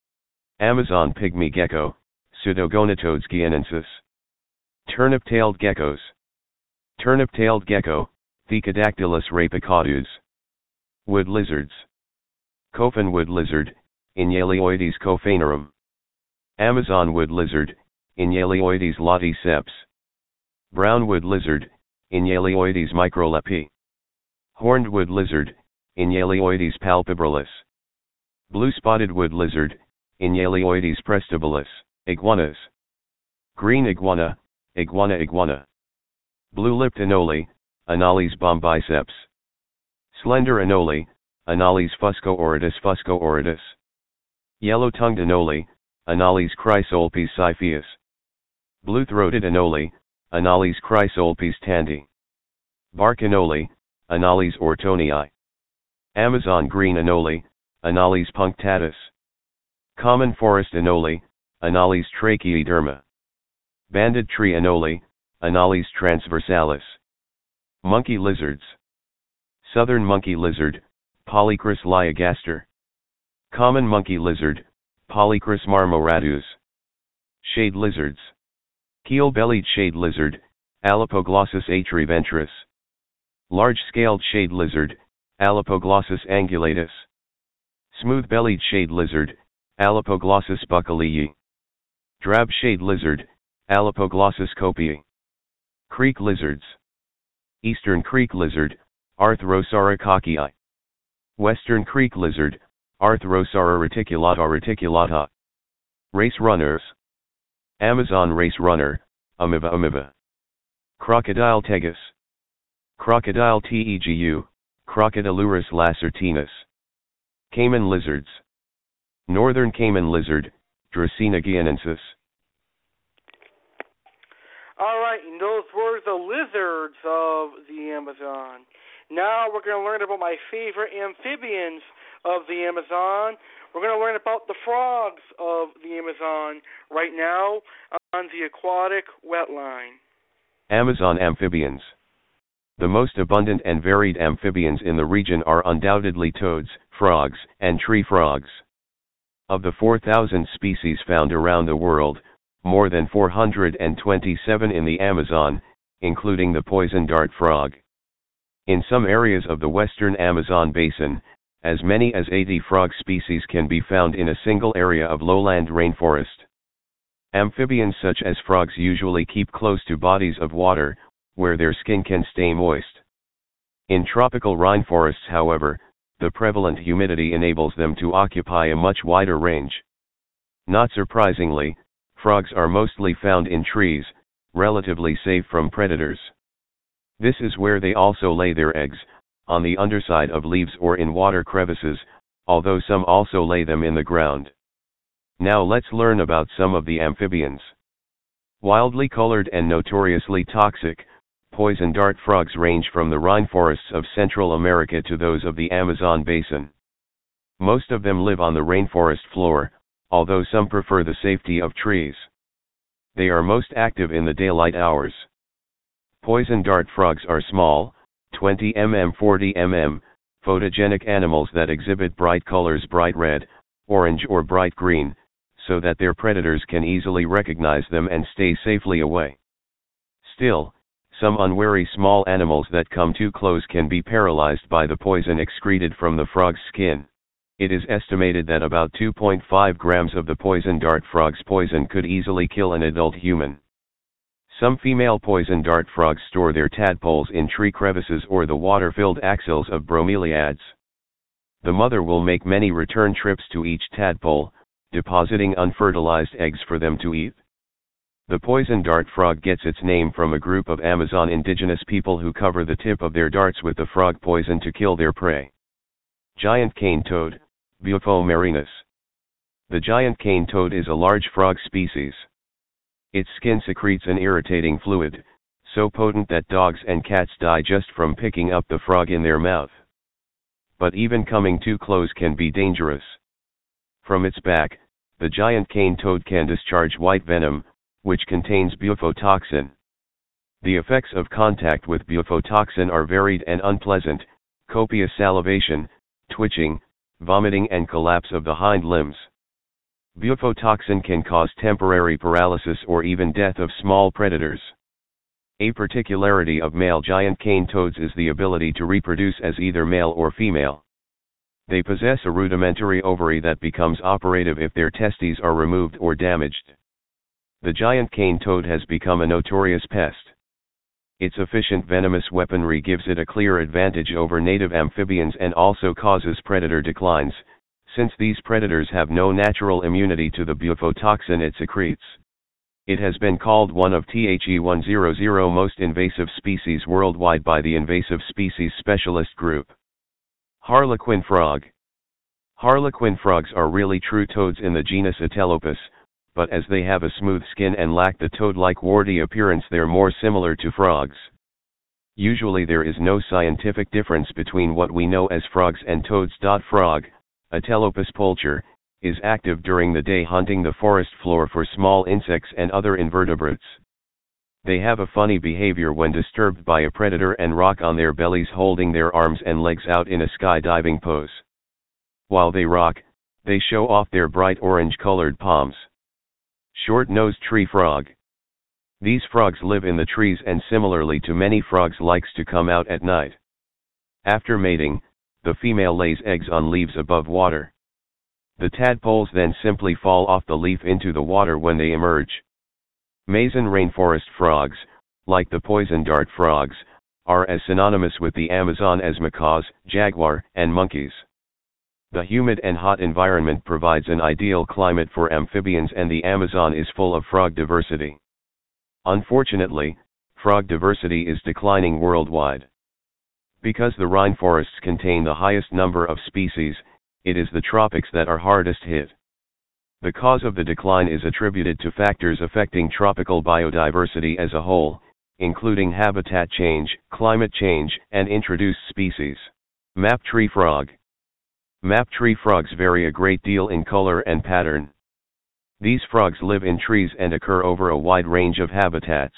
Amazon pygmy gecko, Pseudogonitodes guianensis. Turnip-tailed geckos. Turnip-tailed gecko, Thecodactylus rapicaudus. Wood lizards. Coffin wood lizard, Inyalioides coffinarum. Amazon wood lizard, Inyalioides laticeps. Brown wood lizard, Inyalioides microlepi. Horned wood lizard, Inyalioides palpebralis. Blue-spotted wood lizard, Inyalioides prestibulis. Iguanas. Green iguana, Iguana iguana. Blue-lipped anole, Anoles bombiceps. Slender anole, Anoles fusco-oritus fusco-oritus. Yellow-tongued anole, Anoles chrysolpes cypheus. Blue-throated anole, Anoles chrysolpes tandi. Bark anole, Anoles ortonii. Amazon green anole, Anoles punctatus. Common forest anole, Anoles tracheiderma. Banded tree anole, Anoles transversalis. Monkey lizards. Southern monkey lizard, Polychrus lyogaster. Common monkey lizard, Polychrus marmoratus. Shade lizards. Keel-bellied shade lizard, Alopoglossus atriventris. Large-scaled shade lizard, Alopoglossus angulatus. Smooth-bellied shade lizard, Alopoglossus buckalii. Drab shade lizard, Alopoglossus copii. Creek lizards. Eastern creek lizard, Arthrosaura cockii. Western creek lizard, Arthrosaura reticulata reticulata. Race runners. Amazon race runner, Amiva amiva. Crocodile tegus. Crocodile tegu, Crocodilurus lacertinus. Cayman lizards. Northern cayman lizard, Dracena guianensis. Alright, and those were the lizards of the Amazon. Now we're going to learn about my favorite amphibians of the Amazon. We're going to learn about the frogs of the Amazon right now on the aquatic wetline. Amazon amphibians. The most abundant and varied amphibians in the region are undoubtedly toads, frogs, and tree frogs. Of the four thousand species found around the world, more than four hundred twenty-seven in the Amazon, including the poison dart frog. In some areas of the western Amazon basin, as many as eighty frog species can be found in a single area of lowland rainforest. Amphibians such as frogs usually keep close to bodies of water, where their skin can stay moist. In tropical rainforests, however, the prevalent humidity enables them to occupy a much wider range. Not surprisingly, frogs are mostly found in trees, relatively safe from predators. This is where they also lay their eggs, on the underside of leaves or in water crevices, although some also lay them in the ground. Now let's learn about some of the amphibians. Wildly colored and notoriously toxic, poison dart frogs range from the rainforests of Central America to those of the Amazon basin. Most of them live on the rainforest floor, although some prefer the safety of trees. They are most active in the daylight hours. Poison dart frogs are small, twenty millimeters to forty millimeters, photogenic animals that exhibit bright colors, bright red, orange or bright green, so that their predators can easily recognize them and stay safely away. Still, some unwary small animals that come too close can be paralyzed by the poison excreted from the frog's skin. It is estimated that about two point five grams of the poison dart frog's poison could easily kill an adult human. Some female poison dart frogs store their tadpoles in tree crevices or the water-filled axils of bromeliads. The mother will make many return trips to each tadpole, depositing unfertilized eggs for them to eat. The poison dart frog gets its name from a group of Amazon indigenous people who cover the tip of their darts with the frog poison to kill their prey. Giant cane toad, Bufo marinus. The giant cane toad is a large frog species. Its skin secretes an irritating fluid, so potent that dogs and cats die just from picking up the frog in their mouth. But even coming too close can be dangerous. From its back, the giant cane toad can discharge white venom, which contains bufotoxin. The effects of contact with bufotoxin are varied and unpleasant: copious salivation, twitching, vomiting and collapse of the hind limbs. Bufotoxin can cause temporary paralysis or even death of small predators. A particularity of male giant cane toads is the ability to reproduce as either male or female. They possess a rudimentary ovary that becomes operative if their testes are removed or damaged. The giant cane toad has become a notorious pest. Its efficient venomous weaponry gives it a clear advantage over native amphibians and also causes predator declines, since these predators have no natural immunity to the bufotoxin it secretes. It has been called one of the one hundred most invasive species worldwide by the Invasive Species Specialist Group. Harlequin frog. Harlequin frogs are really true toads in the genus Atelopus, but as they have a smooth skin and lack the toad-like warty appearance, they're more similar to frogs. Usually there is no scientific difference between what we know as frogs and toads. Frog, Atelopus pulcher, is active during the day hunting the forest floor for small insects and other invertebrates. They have a funny behavior when disturbed by a predator and rock on their bellies, holding their arms and legs out in a skydiving pose. While they rock, they show off their bright orange-colored palms. Short-nosed tree frog. These frogs live in the trees and similarly to many frogs likes to come out at night. After mating, the female lays eggs on leaves above water. The tadpoles then simply fall off the leaf into the water when they emerge. Amazon rainforest frogs, like the poison dart frogs, are as synonymous with the Amazon as macaws, jaguar, and monkeys. The humid and hot environment provides an ideal climate for amphibians, and the Amazon is full of frog diversity. Unfortunately, frog diversity is declining worldwide. Because the rainforests contain the highest number of species, it is the tropics that are hardest hit. The cause of the decline is attributed to factors affecting tropical biodiversity as a whole, including habitat change, climate change, and introduced species. Map tree frog. Map tree frogs vary a great deal in color and pattern. These frogs live in trees and occur over a wide range of habitats.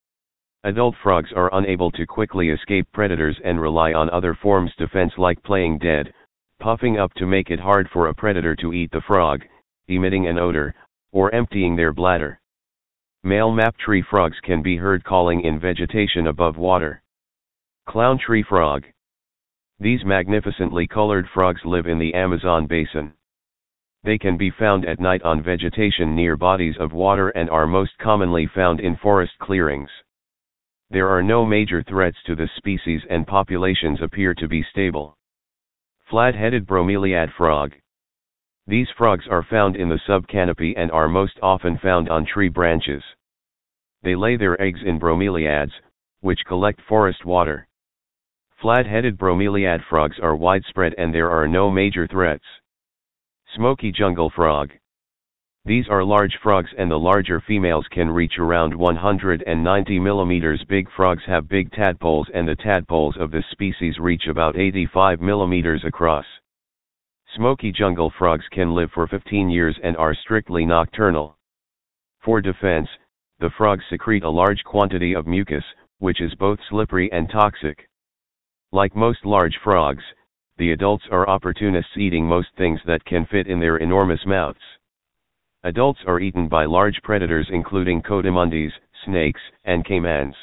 Adult frogs are unable to quickly escape predators and rely on other forms of defense like playing dead, puffing up to make it hard for a predator to eat the frog, emitting an odor, or emptying their bladder. Male map tree frogs can be heard calling in vegetation above water. Clown tree frog. These magnificently colored frogs live in the Amazon basin. They can be found at night on vegetation near bodies of water and are most commonly found in forest clearings. There are no major threats to this species and populations appear to be stable. Flat-headed bromeliad frog. These frogs are found in the subcanopy and are most often found on tree branches. They lay their eggs in bromeliads, which collect forest water. Flat-headed bromeliad frogs are widespread and there are no major threats. Smoky jungle frog. These are large frogs, and the larger females can reach around one hundred ninety millimeters. Big frogs have big tadpoles, and the tadpoles of this species reach about eighty-five millimeters across. Smoky jungle frogs can live for fifteen years and are strictly nocturnal. For defense, the frogs secrete a large quantity of mucus, which is both slippery and toxic. Like most large frogs, the adults are opportunists, eating most things that can fit in their enormous mouths. Adults are eaten by large predators including coatimundis, snakes, and caimans.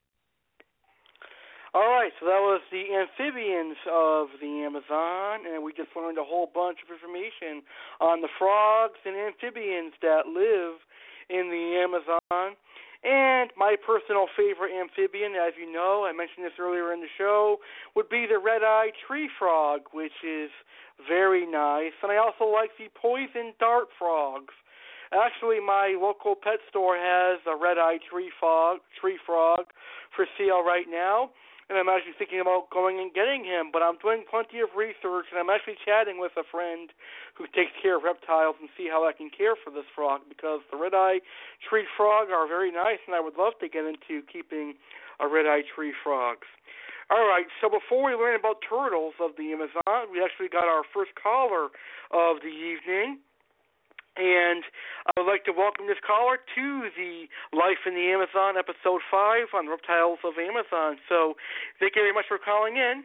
All right, so that was the amphibians of the Amazon, and we just learned a whole bunch of information on the frogs and amphibians that live in the Amazon. And my personal favorite amphibian, as you know, I mentioned this earlier in the show, would be the red-eyed tree frog, which is very nice. And I also like the poison dart frogs. Actually, my local pet store has a red-eyed tree frog, tree frog for sale right now, and I'm actually thinking about going and getting him, but I'm doing plenty of research, and I'm actually chatting with a friend who takes care of reptiles and see how I can care for this frog, because the red-eyed tree frog are very nice, and I would love to get into keeping a red-eyed tree frogs. All right, so before we learn about turtles of the Amazon, we actually got our first caller of the evening. And I would like to welcome this caller to the Life in the Amazon, Episode five on Reptiles of Amazon. So thank you very much for calling in.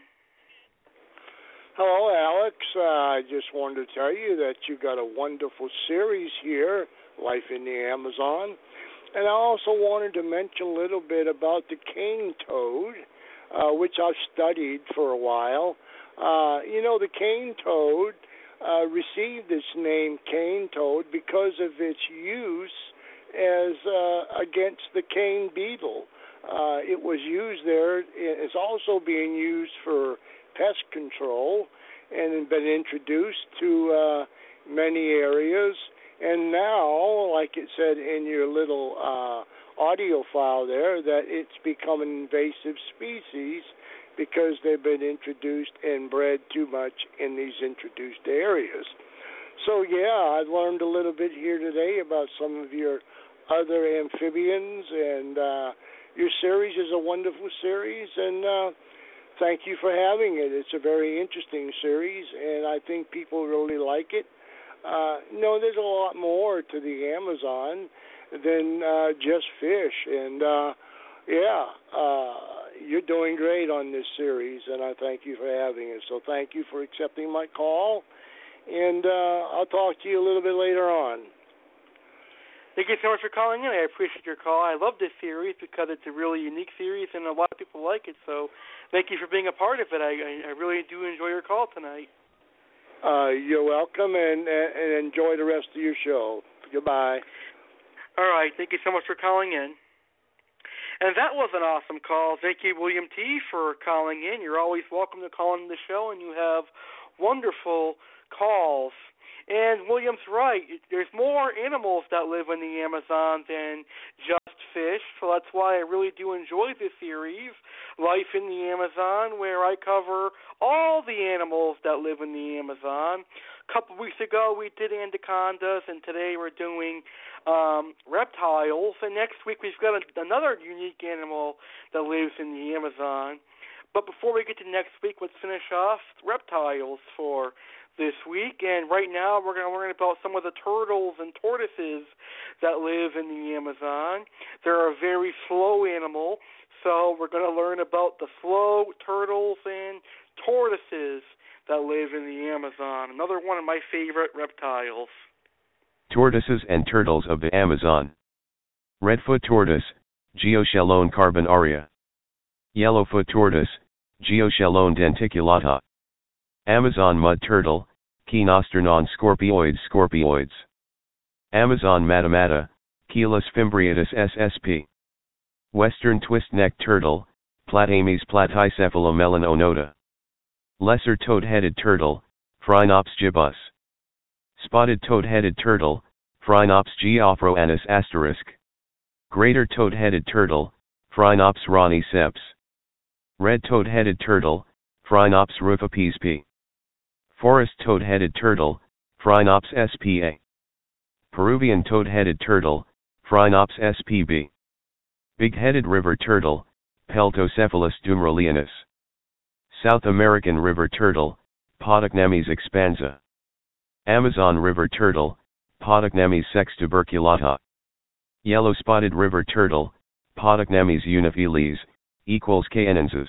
Hello, Alex. Uh, I just wanted to tell you that you got a wonderful series here, Life in the Amazon. And I also wanted to mention a little bit about the cane toad, uh, which I've studied for a while. Uh, you know, the cane toad Uh, received its name cane toad because of its use as uh, against the cane beetle. Uh, it was used there. It's also being used for pest control and been introduced to uh, many areas. And now, like it said in your little uh, audio file there, that it's become an invasive species because they've been introduced and bred too much in these introduced areas. So, yeah, I learned a little bit here today about some of your other amphibians, and uh, your series is a wonderful series, and uh, thank you for having it. It's a very interesting series, and I think people really like it. Uh, no, there's a lot more to the Amazon than uh, just fish, and, uh, yeah, uh, you're doing great on this series, and I thank you for having it. So thank you for accepting my call, and uh, I'll talk to you a little bit later on. Thank you so much for calling in. I appreciate your call. I love this series because it's a really unique series, and a lot of people like it. So thank you for being a part of it. I, I really do enjoy your call tonight. Uh, you're welcome, and, and enjoy the rest of your show. Goodbye. All right. Thank you so much for calling in. And that was an awesome call. Thank you, William T., for calling in. You're always welcome to call in the show, and you have wonderful calls. And William's right. There's more animals that live in the Amazon than just fish, so that's why I really do enjoy this series, Life in the Amazon, where I cover all the animals that live in the Amazon. A couple weeks ago, we did anacondas, and today we're doing um, reptiles. And next week, we've got a, another unique animal that lives in the Amazon. But before we get to next week, let's finish off reptiles for this week. And right now, we're going to learn about some of the turtles and tortoises that live in the Amazon. They're a very slow animal, so we're going to learn about the slow turtles and tortoises that live in the Amazon. Another one of my favorite reptiles. Tortoises and turtles of the Amazon. Redfoot tortoise, Geochelone carbonaria. Yellowfoot tortoise, Geochelone denticulata. Amazon mud turtle, Kenosternon scorpioides scorpioides. Amazon matamata, Keylus fimbriatus S S P. Western twist-necked turtle, Platymes platycephalomelonota. Lesser toad-headed turtle, Phrynops gibbus. Spotted toad-headed turtle, Phrynops geoffroanus asterisk. Greater toad-headed turtle, Phrynops rani seps. Red toad-headed turtle, Phrynops rufapes p. Forest toad-headed turtle, Phrynops spa. Peruvian toad-headed turtle, Phrynops spp. Big-headed river turtle, Peltocephalus duumrolianus. South American river turtle, Podocnemis expansa. Amazon river turtle, Podocnemis sextuberculata. Yellow-spotted river turtle, Podocnemis uniphiles, equals cayenensis.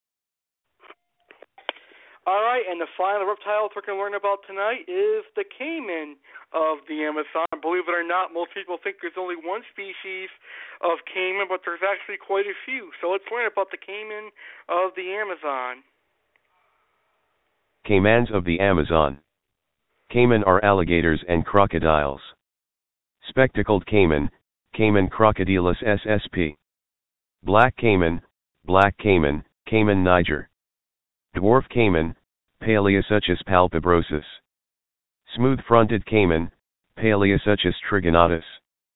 Alright, and the final reptiles we're going to learn about tonight is the caiman of the Amazon. Believe it or not, most people think there's only one species of caiman, but there's actually quite a few. So let's learn about the caiman of the Amazon. Caimans of the Amazon. Caiman are alligators and crocodiles. Spectacled caiman, Caiman crocodilus spp. Black caiman, Black caiman, Caiman niger. Dwarf caiman, Paleosuchus palpebrosus. Smooth-fronted caiman, Paleosuchus trigonatus.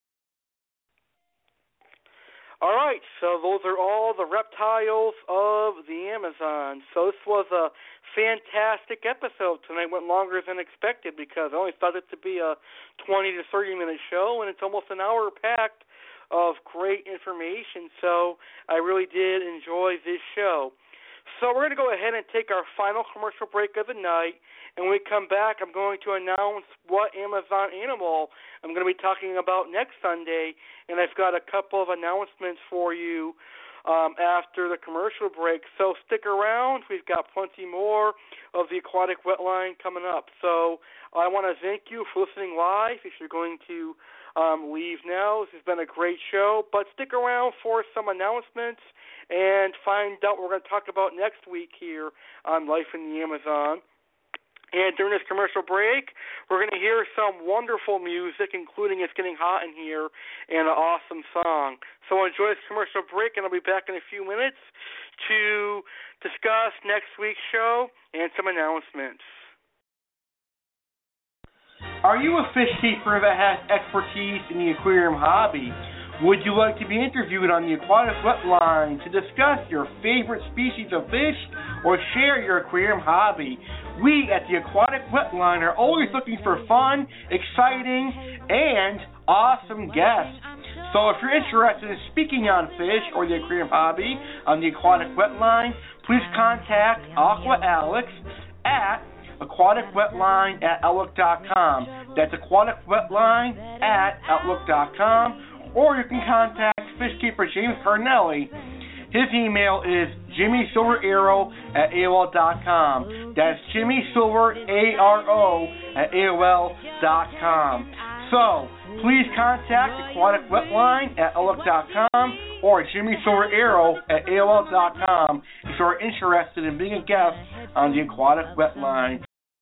Alright, so those are all the reptiles of the Amazon. So this was a fantastic episode tonight. Went longer than expected because I only thought it to be a twenty to thirty minute show, and it's almost an hour packed of great information. So I really did enjoy this show. So we're going to go ahead and take our final commercial break of the night, and when we come back, I'm going to announce what Amazon animal I'm going to be talking about next Sunday, and I've got a couple of announcements for you um, after the commercial break. So stick around. We've got plenty more of the Aquatic Wetline coming up. So I want to thank you for listening live. If you're going to um, leave now, this has been a great show, but stick around for some announcements and find out what we're going to talk about next week here on Life in the Amazon. And during this commercial break, we're going to hear some wonderful music, including It's Getting Hot in Here and an awesome song. So enjoy this commercial break, and I'll be back in a few minutes to discuss next week's show and some announcements. Are you a fish keeper that has expertise in the aquarium hobby? Would you like to be interviewed on the Aquatic Wetline to discuss your favorite species of fish or share your aquarium hobby? We at the Aquatic Wetline are always looking for fun, exciting, and awesome guests. So if you're interested in speaking on fish or the aquarium hobby on the Aquatic Wetline, please contact Aqua Alex at aquatic wetline at outlook dot com. That's aquatic wetline at outlook dot com. Or you can contact Fishkeeper James Carnelli. His email is jimmy silver arrow at A O L dot com. That's Jimmy Silver A R O at A O L dot com. So, please contact Aquatic Wetline at outlook dot com or Jimmy Silver Arrow at A O L dot com if you are interested in being a guest on the Aquatic Wetline.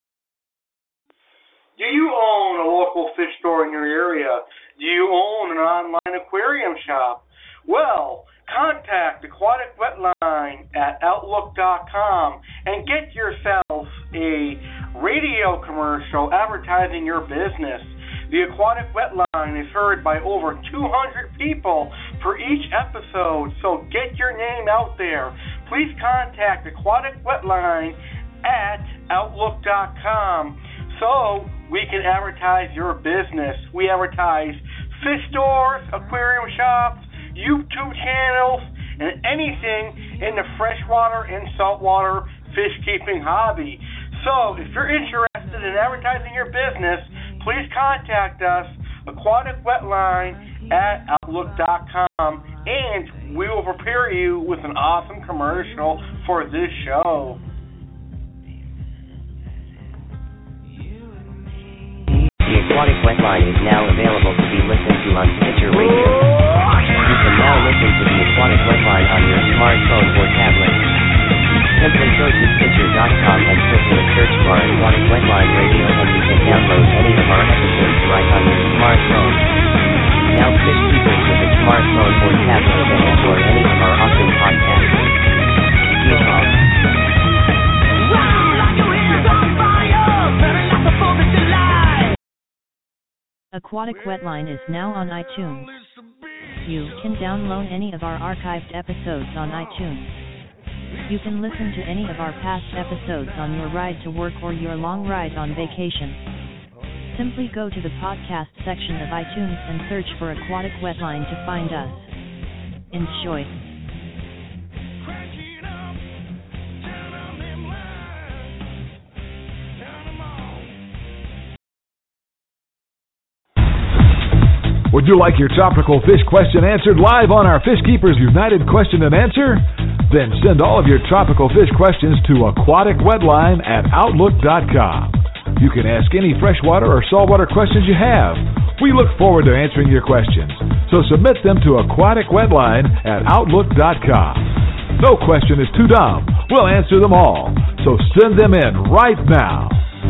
Do you own a local fish store in your area? Do you own an online aquarium shop? Well, contact Aquatic Wetline at outlook dot com and get yourself a radio commercial advertising your business. The Aquatic Wetline is heard by over two hundred people for each episode, so get your name out there. Please contact Aquatic Wetline at outlook dot com so we can advertise your business. We advertise fish stores, aquarium shops, YouTube channels, and anything in the freshwater and saltwater fish keeping hobby. So if you're interested in advertising your business, please contact us, Aquatic Wetline at outlook dot com, and we will prepare you with an awesome commercial for this show. The Aquatic Wetline is now available to be listened to on Stitcher Radio. You can now listen to the Aquatic Wetline on your smartphone or tablet. Simply go to Stitcher dot com and click in the search bar Aquatic Wetline Radio, and you can download any of our episodes right on your smartphone. Now fish keepers with a smartphone or tablet can enjoy any of our awesome podcasts. Yeehaw. Aquatic Wetline is now on iTunes. You can download any of our archived episodes on iTunes. You can listen to any of our past episodes on your ride to work or your long ride on vacation. Simply go to the podcast section of iTunes and search for Aquatic Wetline to find us. Enjoy. Would you like your tropical fish question answered live on our Fish Keepers United question and answer? Then send all of your tropical fish questions to aquatic wetline at outlook dot com. You can ask any freshwater or saltwater questions you have. We look forward to answering your questions, so submit them to aquatic wetline at outlook dot com. No question is too dumb. We'll answer them all, so send them in right now.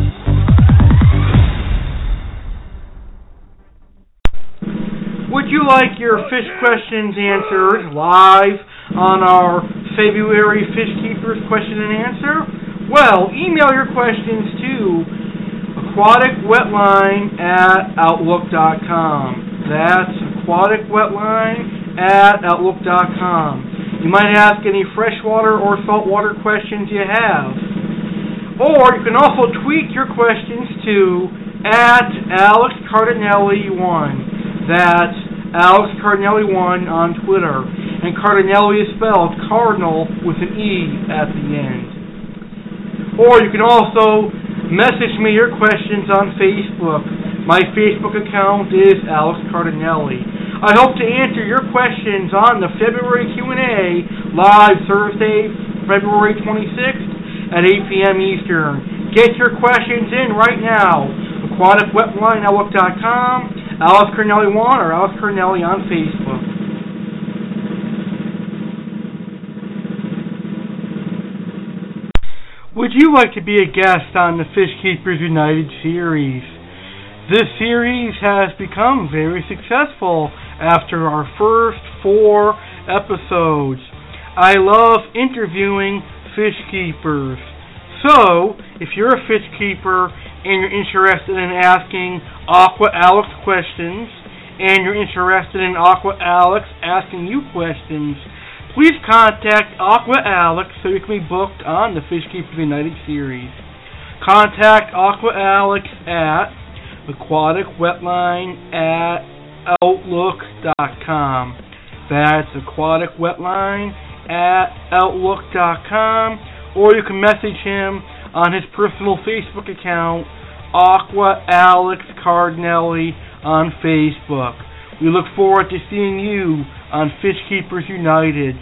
Would you like your fish questions answered live on our February Fish Keepers question and answer? Well, email your questions to aquatic wetline at outlook dot com. That's aquatic wetline at outlook dot com. You might ask any freshwater or saltwater questions you have. Or you can also tweet your questions to at Alex Cardinelli one. That's Alex Cardinelli one on Twitter. And Cardinelli is spelled Cardinal with an E at the end. Or you can also message me your questions on Facebook. My Facebook account is Alex Cardinelli. I hope to answer your questions on the February Q and A live Thursday, February twenty-sixth at eight p.m. Eastern. Get your questions in right now. aquatic wetline at outlook dot com, Alex Cardinelli one, or Alex Cardinelli on Facebook. Would you like to be a guest on the Fish Keepers United series? This series has become very successful after our first four episodes. I love interviewing fish keepers. So, if you're a fish keeper and you're interested in asking Aqua Alex questions, and you're interested in Aqua Alex asking you questions, please contact Aqua Alex so you can be booked on the Fish Keepers United series. Contact Aqua Alex at aquatic wetline at outlook dot com. That's aquatic wetline at outlook dot com. Or you can message him on his personal Facebook account, Aqua Alex Cardinelli on Facebook. We look forward to seeing you on Fish Keepers United.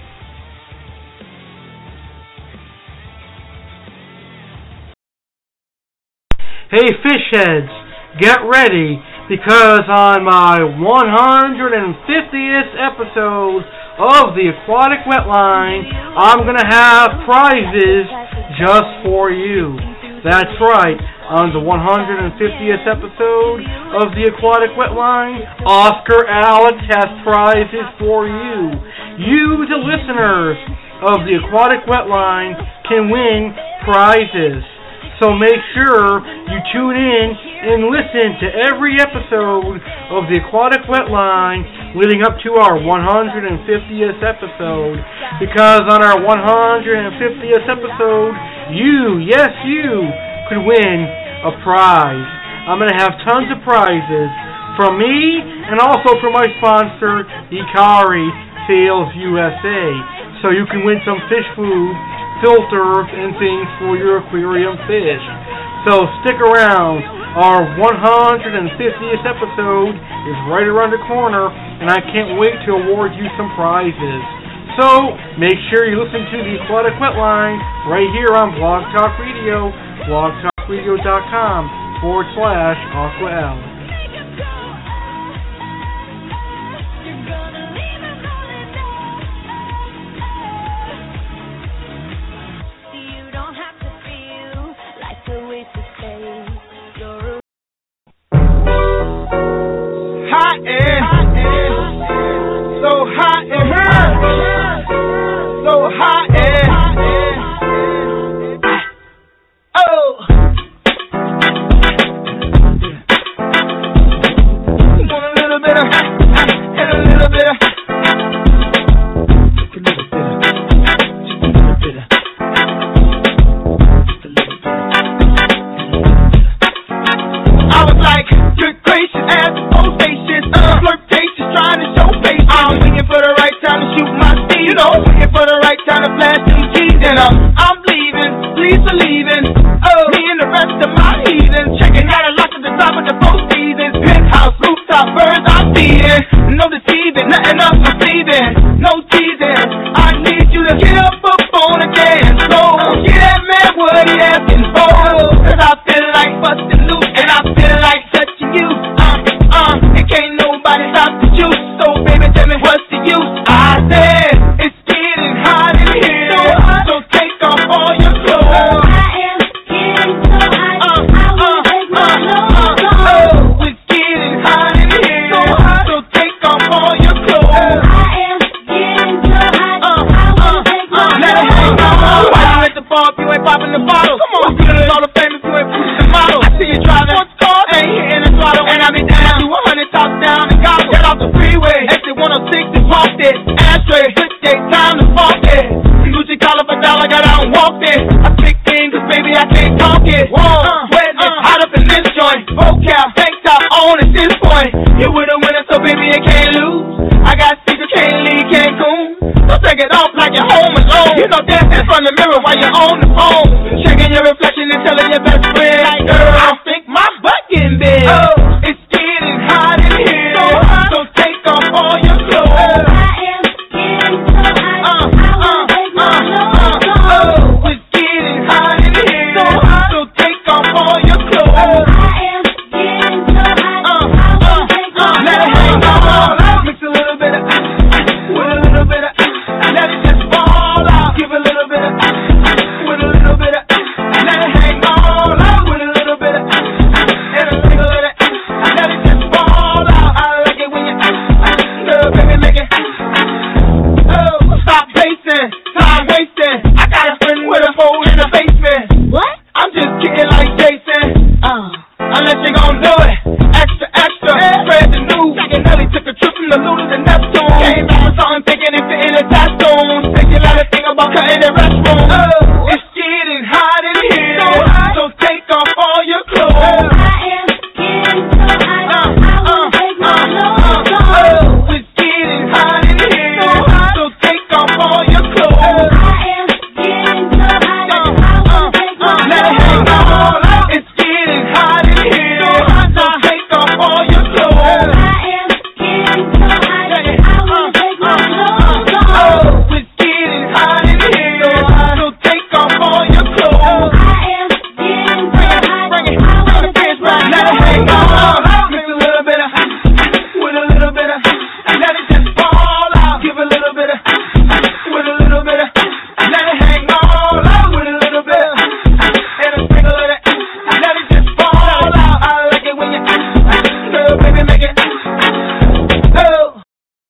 Hey fish heads, get ready, because on my one hundred fiftieth episode of the Aquatic Wetline, I'm going to have prizes just for you. That's right, on the one hundred fiftieth episode of the Aquatic Wetline, Oscar Alex has prizes for you. You, the listeners of the Aquatic Wetline, can win prizes. So make sure you tune in and listen to every episode of the Aquatic Wetline leading up to our one hundred fiftieth episode. Because on our one hundred fiftieth episode, you, yes you, could win a prize. I'm going to have tons of prizes from me and also from my sponsor, Ikari Sales U S A. So you can win some fish food, filters, and things for your aquarium fish. So stick around. Our one hundred fiftieth episode is right around the corner, and I can't wait to award you some prizes. So make sure you listen to the Aquatic Wetline right here on Blog Talk Radio, blogtalkradio.com forward slash Aqua Alex. Hot in, so hot in here, so hot in, oh. straight. Good day, time to funk it. Gucci collar for dollar, got out and walked it. I speak things, cause baby, I can't talk it. Whoa, uh, sweating uh, hot up in this joint. Vocab, tank top on at this point. You with a winner, so baby, you can't lose. I got secrets, can't leave Cancun. So take it off like you're home alone. You know, dance in front of the mirror while you're on the phone. Checking your reflection and telling your best friend, like, girl, I think my butt getting big. Oh, it's getting hot in here. So hot, so take off all your clothes. I am getting so hot. Uh, uh, uh, uh, uh, oh, it's getting hot in here. So hot, so take off all your clothes. I am getting so hot. Uh, uh, uh, let it hang all out. Mix a little bit of ice with a little bit of ice. Let it just fall out. Give a little bit of ice with a little bit of ice. Let it hang all out with a little bit of ice and a little bit of ice. Let it just fall out. I like it when you ice, ice. Girl, baby, make it ice. Oh, stop pacing, time wasting. I got a friend with a phone in the basement. What? I'm just kidding like Jason. Oh, unless you gon' do it. Extra, extra. Spread the news. Jack and Nelly took a trip from the Luna to Neptune. Came back with something thinking it fit in a costume. Think you let her think about cutting the restroom. Oh, it's getting hot in here. So hot, so take off all your clothes. I am getting so hot. Uh, I uh, take my clothes off. Oh, it's getting hot in here. So hot, so take off all your clothes. I am getting so hot. Uh, uh, uh, let it hang all out. It's getting hot in here. So hot, so take off all your clothes. I am getting so hot. I wanna take my clothes off. Oh, it's getting hot in here. So hot, so take off all your clothes. I am getting so hot. Bring it, I wanna take my clothes off. Let it hang all out. Mix a little bit of ice with a little bit of ice. Let it just fall out. Give a little bit of ice with a little bit of ice. Let it hang all out with a little bit of ice and a sprinkle of that ice. Let it just fall out. I like it when you ice, ice. Girl, baby, make it ice. Oh.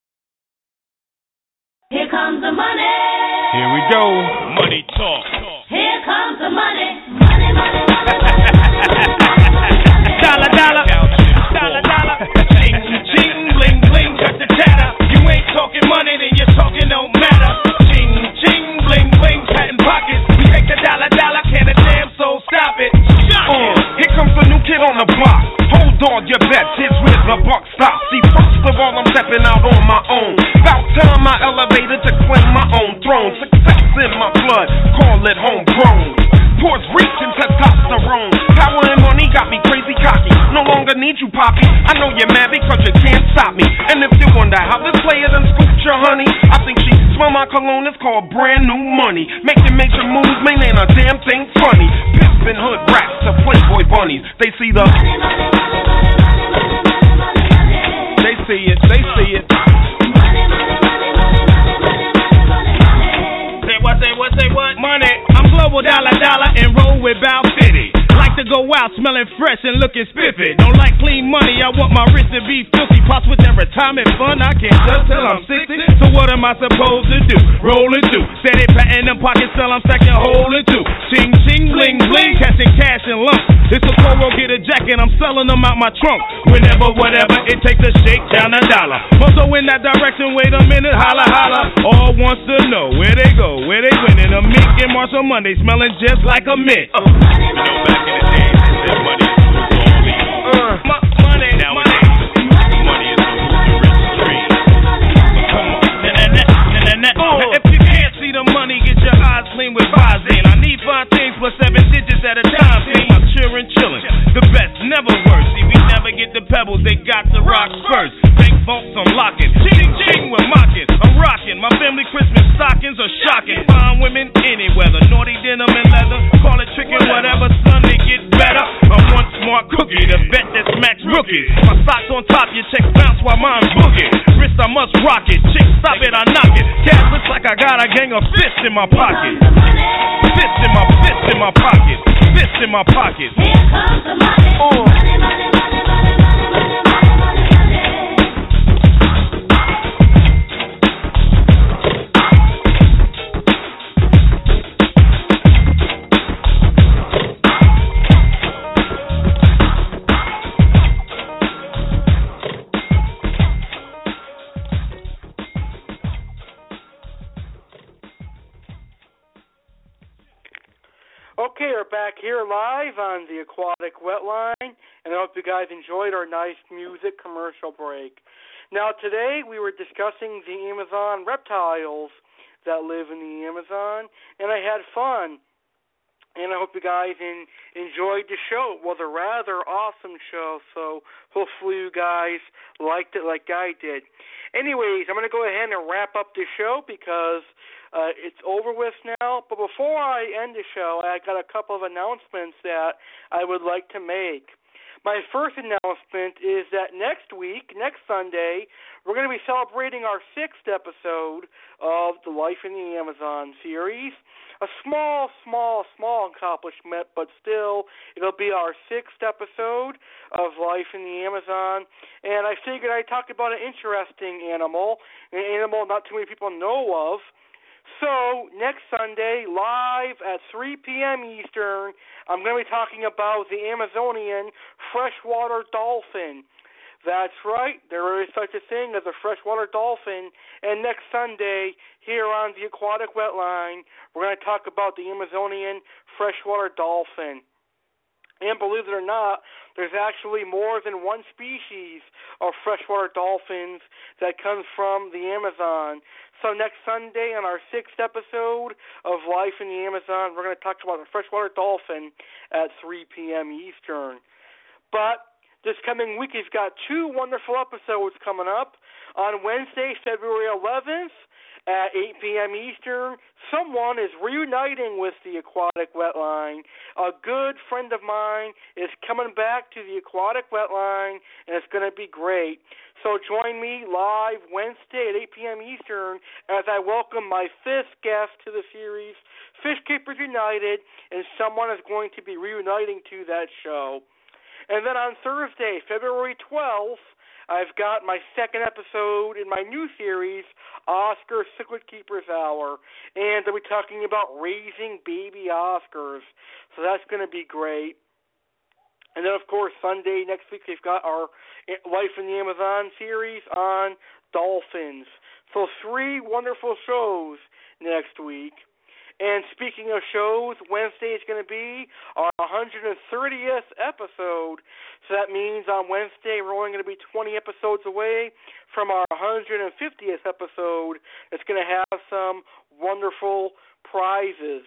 Here comes the money. Here we go. Money talk. Here comes the money. Money, money, money, money. Dollar, dollar. Dollar, dollar. Ching, ching, bling, bling, cut the chatter. You ain't talking money, then your talking don't matter. Ching, ching, bling, bling, patent pockets. We take the dollar, dollar, can a damn soul stop it. Uh, here comes the new kid on the block. Hold on, you bet, kids, where's the buck stop? See, first of all, I'm stepping out on my own. About time I elevated to claim my own throne. Success in my blood, call it homegrown. Pores reaching testosterone. Power and money got me crazy cocky. No longer need you, Poppy. I know you're mad because you can't stop me. And if you wonder how this player done scooped your honey, I think she smell my cologne, it's called brand new money. Making major moves, man, ain't a damn thing funny. Pimpin' hood rats to Playboy bunnies. They see the... They see it, they see it. Say what, say what, say what? Money. I'm global dollar dollar and roll with Bow City. Like to go out smelling fresh and looking spiffy. Don't like clean money, I want my wrist to be filthy. Pops with that retirement fund, I can't just till I'm sixty. So what am I supposed to do? Rollin' through, steady patting them pockets till I'm second holding two. Ching ching bling bling, catching cash in lumps. It's a Coro, get a jacket, I'm selling them out my trunk. Whenever, whatever, it takes to shake down a dollar. Muscle in that direction, wait a minute, holla holla. All wants to know where they go, where they winning. A Mick and Marshall Monday, smelling just like a mint. Uh. You know, back in the days, they said money is who's gonna be. Uh, m- money, nowadays, money, money is who's the rich dream. Come on, nah, nah, nah, nah, nah. Uh. If you can't see the money, get your eyes clean with Visine. I need five things plus seven digits at a time. See, I'm cheering, chilling. The best, never worse. See, we never get the pebbles, they got the rocks first. Bank vaults, I'm locking. Ching, ching, we're mocking. I'm rocking. My family Christmas stockings are shocking. Fine women, any weather. Naughty denim and leather. Call it trickin', whatever, son, they get better. I'm one smart cookie, the bet that smacks rookies. My socks on top, your checks bounce while mine boogie. Wrist, I must rock it. Chick, stop it, I knock it. Cash looks like I got a gang of fists in my pocket. Fists in my, fists in my pocket. Fists in my pocket. Here comes the money. Oh. Money, money, money, money, money, money, money, money. Okay, we're back here live on the Aquatic Wetline, and I hope you guys enjoyed our nice music commercial break. Now, today we were discussing the Amazon reptiles that live in the Amazon, and I had fun. And I hope you guys in, enjoyed the show. It was a rather awesome show, so hopefully you guys liked it like I did. Anyways, I'm going to go ahead and wrap up the show because uh, it's over with now. But before I end the show, I got a couple of announcements that I would like to make. My first announcement is that next week, next Sunday, we're going to be celebrating our sixth episode of the Life in the Amazon series. A small, small, small accomplishment, but still, it'll be our sixth episode of Life in the Amazon. And I figured I'd talk about an interesting animal, an animal not too many people know of. So, next Sunday, live at three p.m. Eastern, I'm going to be talking about the Amazonian freshwater dolphin. That's right, there is such a thing as a freshwater dolphin, and next Sunday, here on the Aquatic Wetline, we're going to talk about the Amazonian freshwater dolphin. And believe it or not, there's actually more than one species of freshwater dolphins that comes from the Amazon. So next Sunday on our sixth episode of Life in the Amazon, we're going to talk about the freshwater dolphin at three p.m. Eastern. But this coming week, we've got two wonderful episodes coming up. On Wednesday, February eleventh, at eight p.m. Eastern, someone is reuniting with the Aquatic Wetline. A good friend of mine is coming back to the Aquatic Wetline, and it's going to be great. So join me live Wednesday at eight p.m. Eastern as I welcome my fifth guest to the series, Fish Keepers United, and someone is going to be reuniting to that show. And then on Thursday, February twelfth, I've got my second episode in my new series, Oscar Cichlid Keepers Hour, and I'll be talking about raising baby Oscars. So that's going to be great. And then, of course, Sunday next week, we've got our Life in the Amazon series on dolphins. So three wonderful shows next week. And speaking of shows, Wednesday is going to be our one hundred thirtieth episode. So that means on Wednesday we're only going to be twenty episodes away from our one hundred fiftieth episode. It's going to have some wonderful prizes.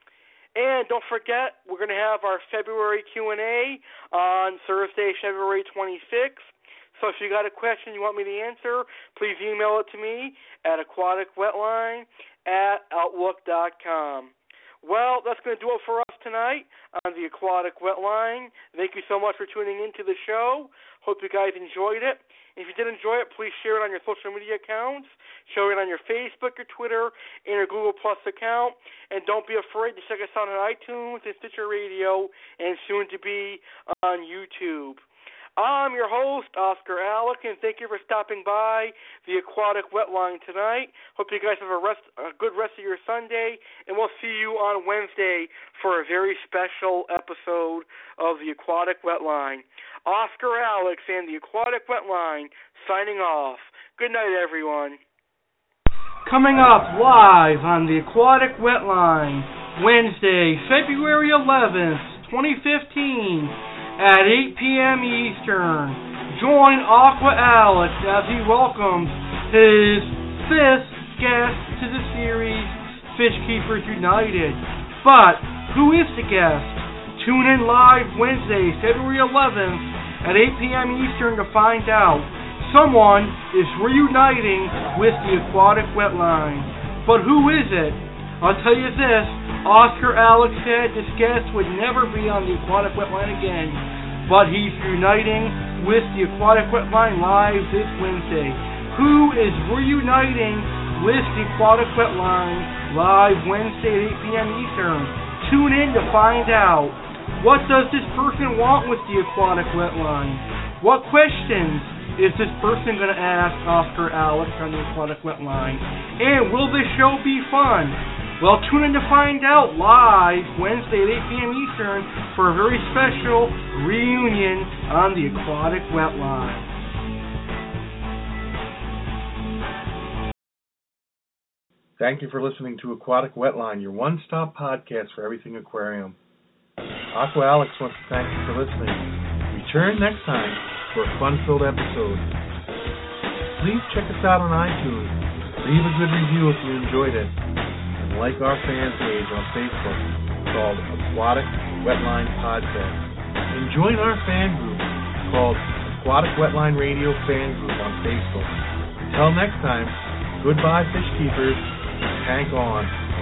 And don't forget, we're going to have our February Q and A on Thursday, February twenty-sixth. So if you got a question you want me to answer, please email it to me at aquaticwetline at outlook dot com. Well, that's going to do it for us tonight on the Aquatic Wetline. Thank you so much for tuning into the show. Hope you guys enjoyed it. If you did enjoy it, please share it on your social media accounts. Share it on your Facebook, your Twitter, and your Google Plus account. And don't be afraid to check us out on iTunes and Stitcher Radio, and soon to be on YouTube. I'm your host, Oscar Alec, and thank you for stopping by the Aquatic Wetline tonight. Hope you guys have a, rest, a good rest of your Sunday, and we'll see you on Wednesday for a very special episode of the Aquatic Wetline. Oscar Alex and the Aquatic Wetline signing off. Good night, everyone. Coming up live on the Aquatic Wetline, Wednesday, February eleventh, twenty fifteen. At eight p.m. Eastern, join Aqua Alex as he welcomes his fifth guest to the series, Fish Keepers United. But who is the guest? Tune in live Wednesday, February eleventh at eight p.m. Eastern to find out. Someone is reuniting with the Aquatic Wetline. But who is it? I'll tell you this, Oscar Alex said this guest would never be on the Aquatic Wetline again, but he's uniting with the Aquatic Wetline live this Wednesday. Who is reuniting with the Aquatic Wetline live Wednesday at eight p.m. Eastern? Tune in to find out. What does this person want with the Aquatic Wetline? What questions is this person going to ask Oscar Alex on the Aquatic Wetline? And will this show be fun? Well, tune in to find out live Wednesday at eight p.m. Eastern for a very special reunion on the Aquatic Wetline. Thank you for listening to Aquatic Wetline, your one-stop podcast for everything aquarium. Aqua Alex wants to thank you for listening. Return next time for a fun-filled episode. Please check us out on iTunes. Leave a good review if you enjoyed it. And like our fan page on Facebook called Aquatic Wetline Podcast. And join our fan group called Aquatic Wetline Radio Fan Group on Facebook. Until next time, goodbye, fish keepers. Tank on.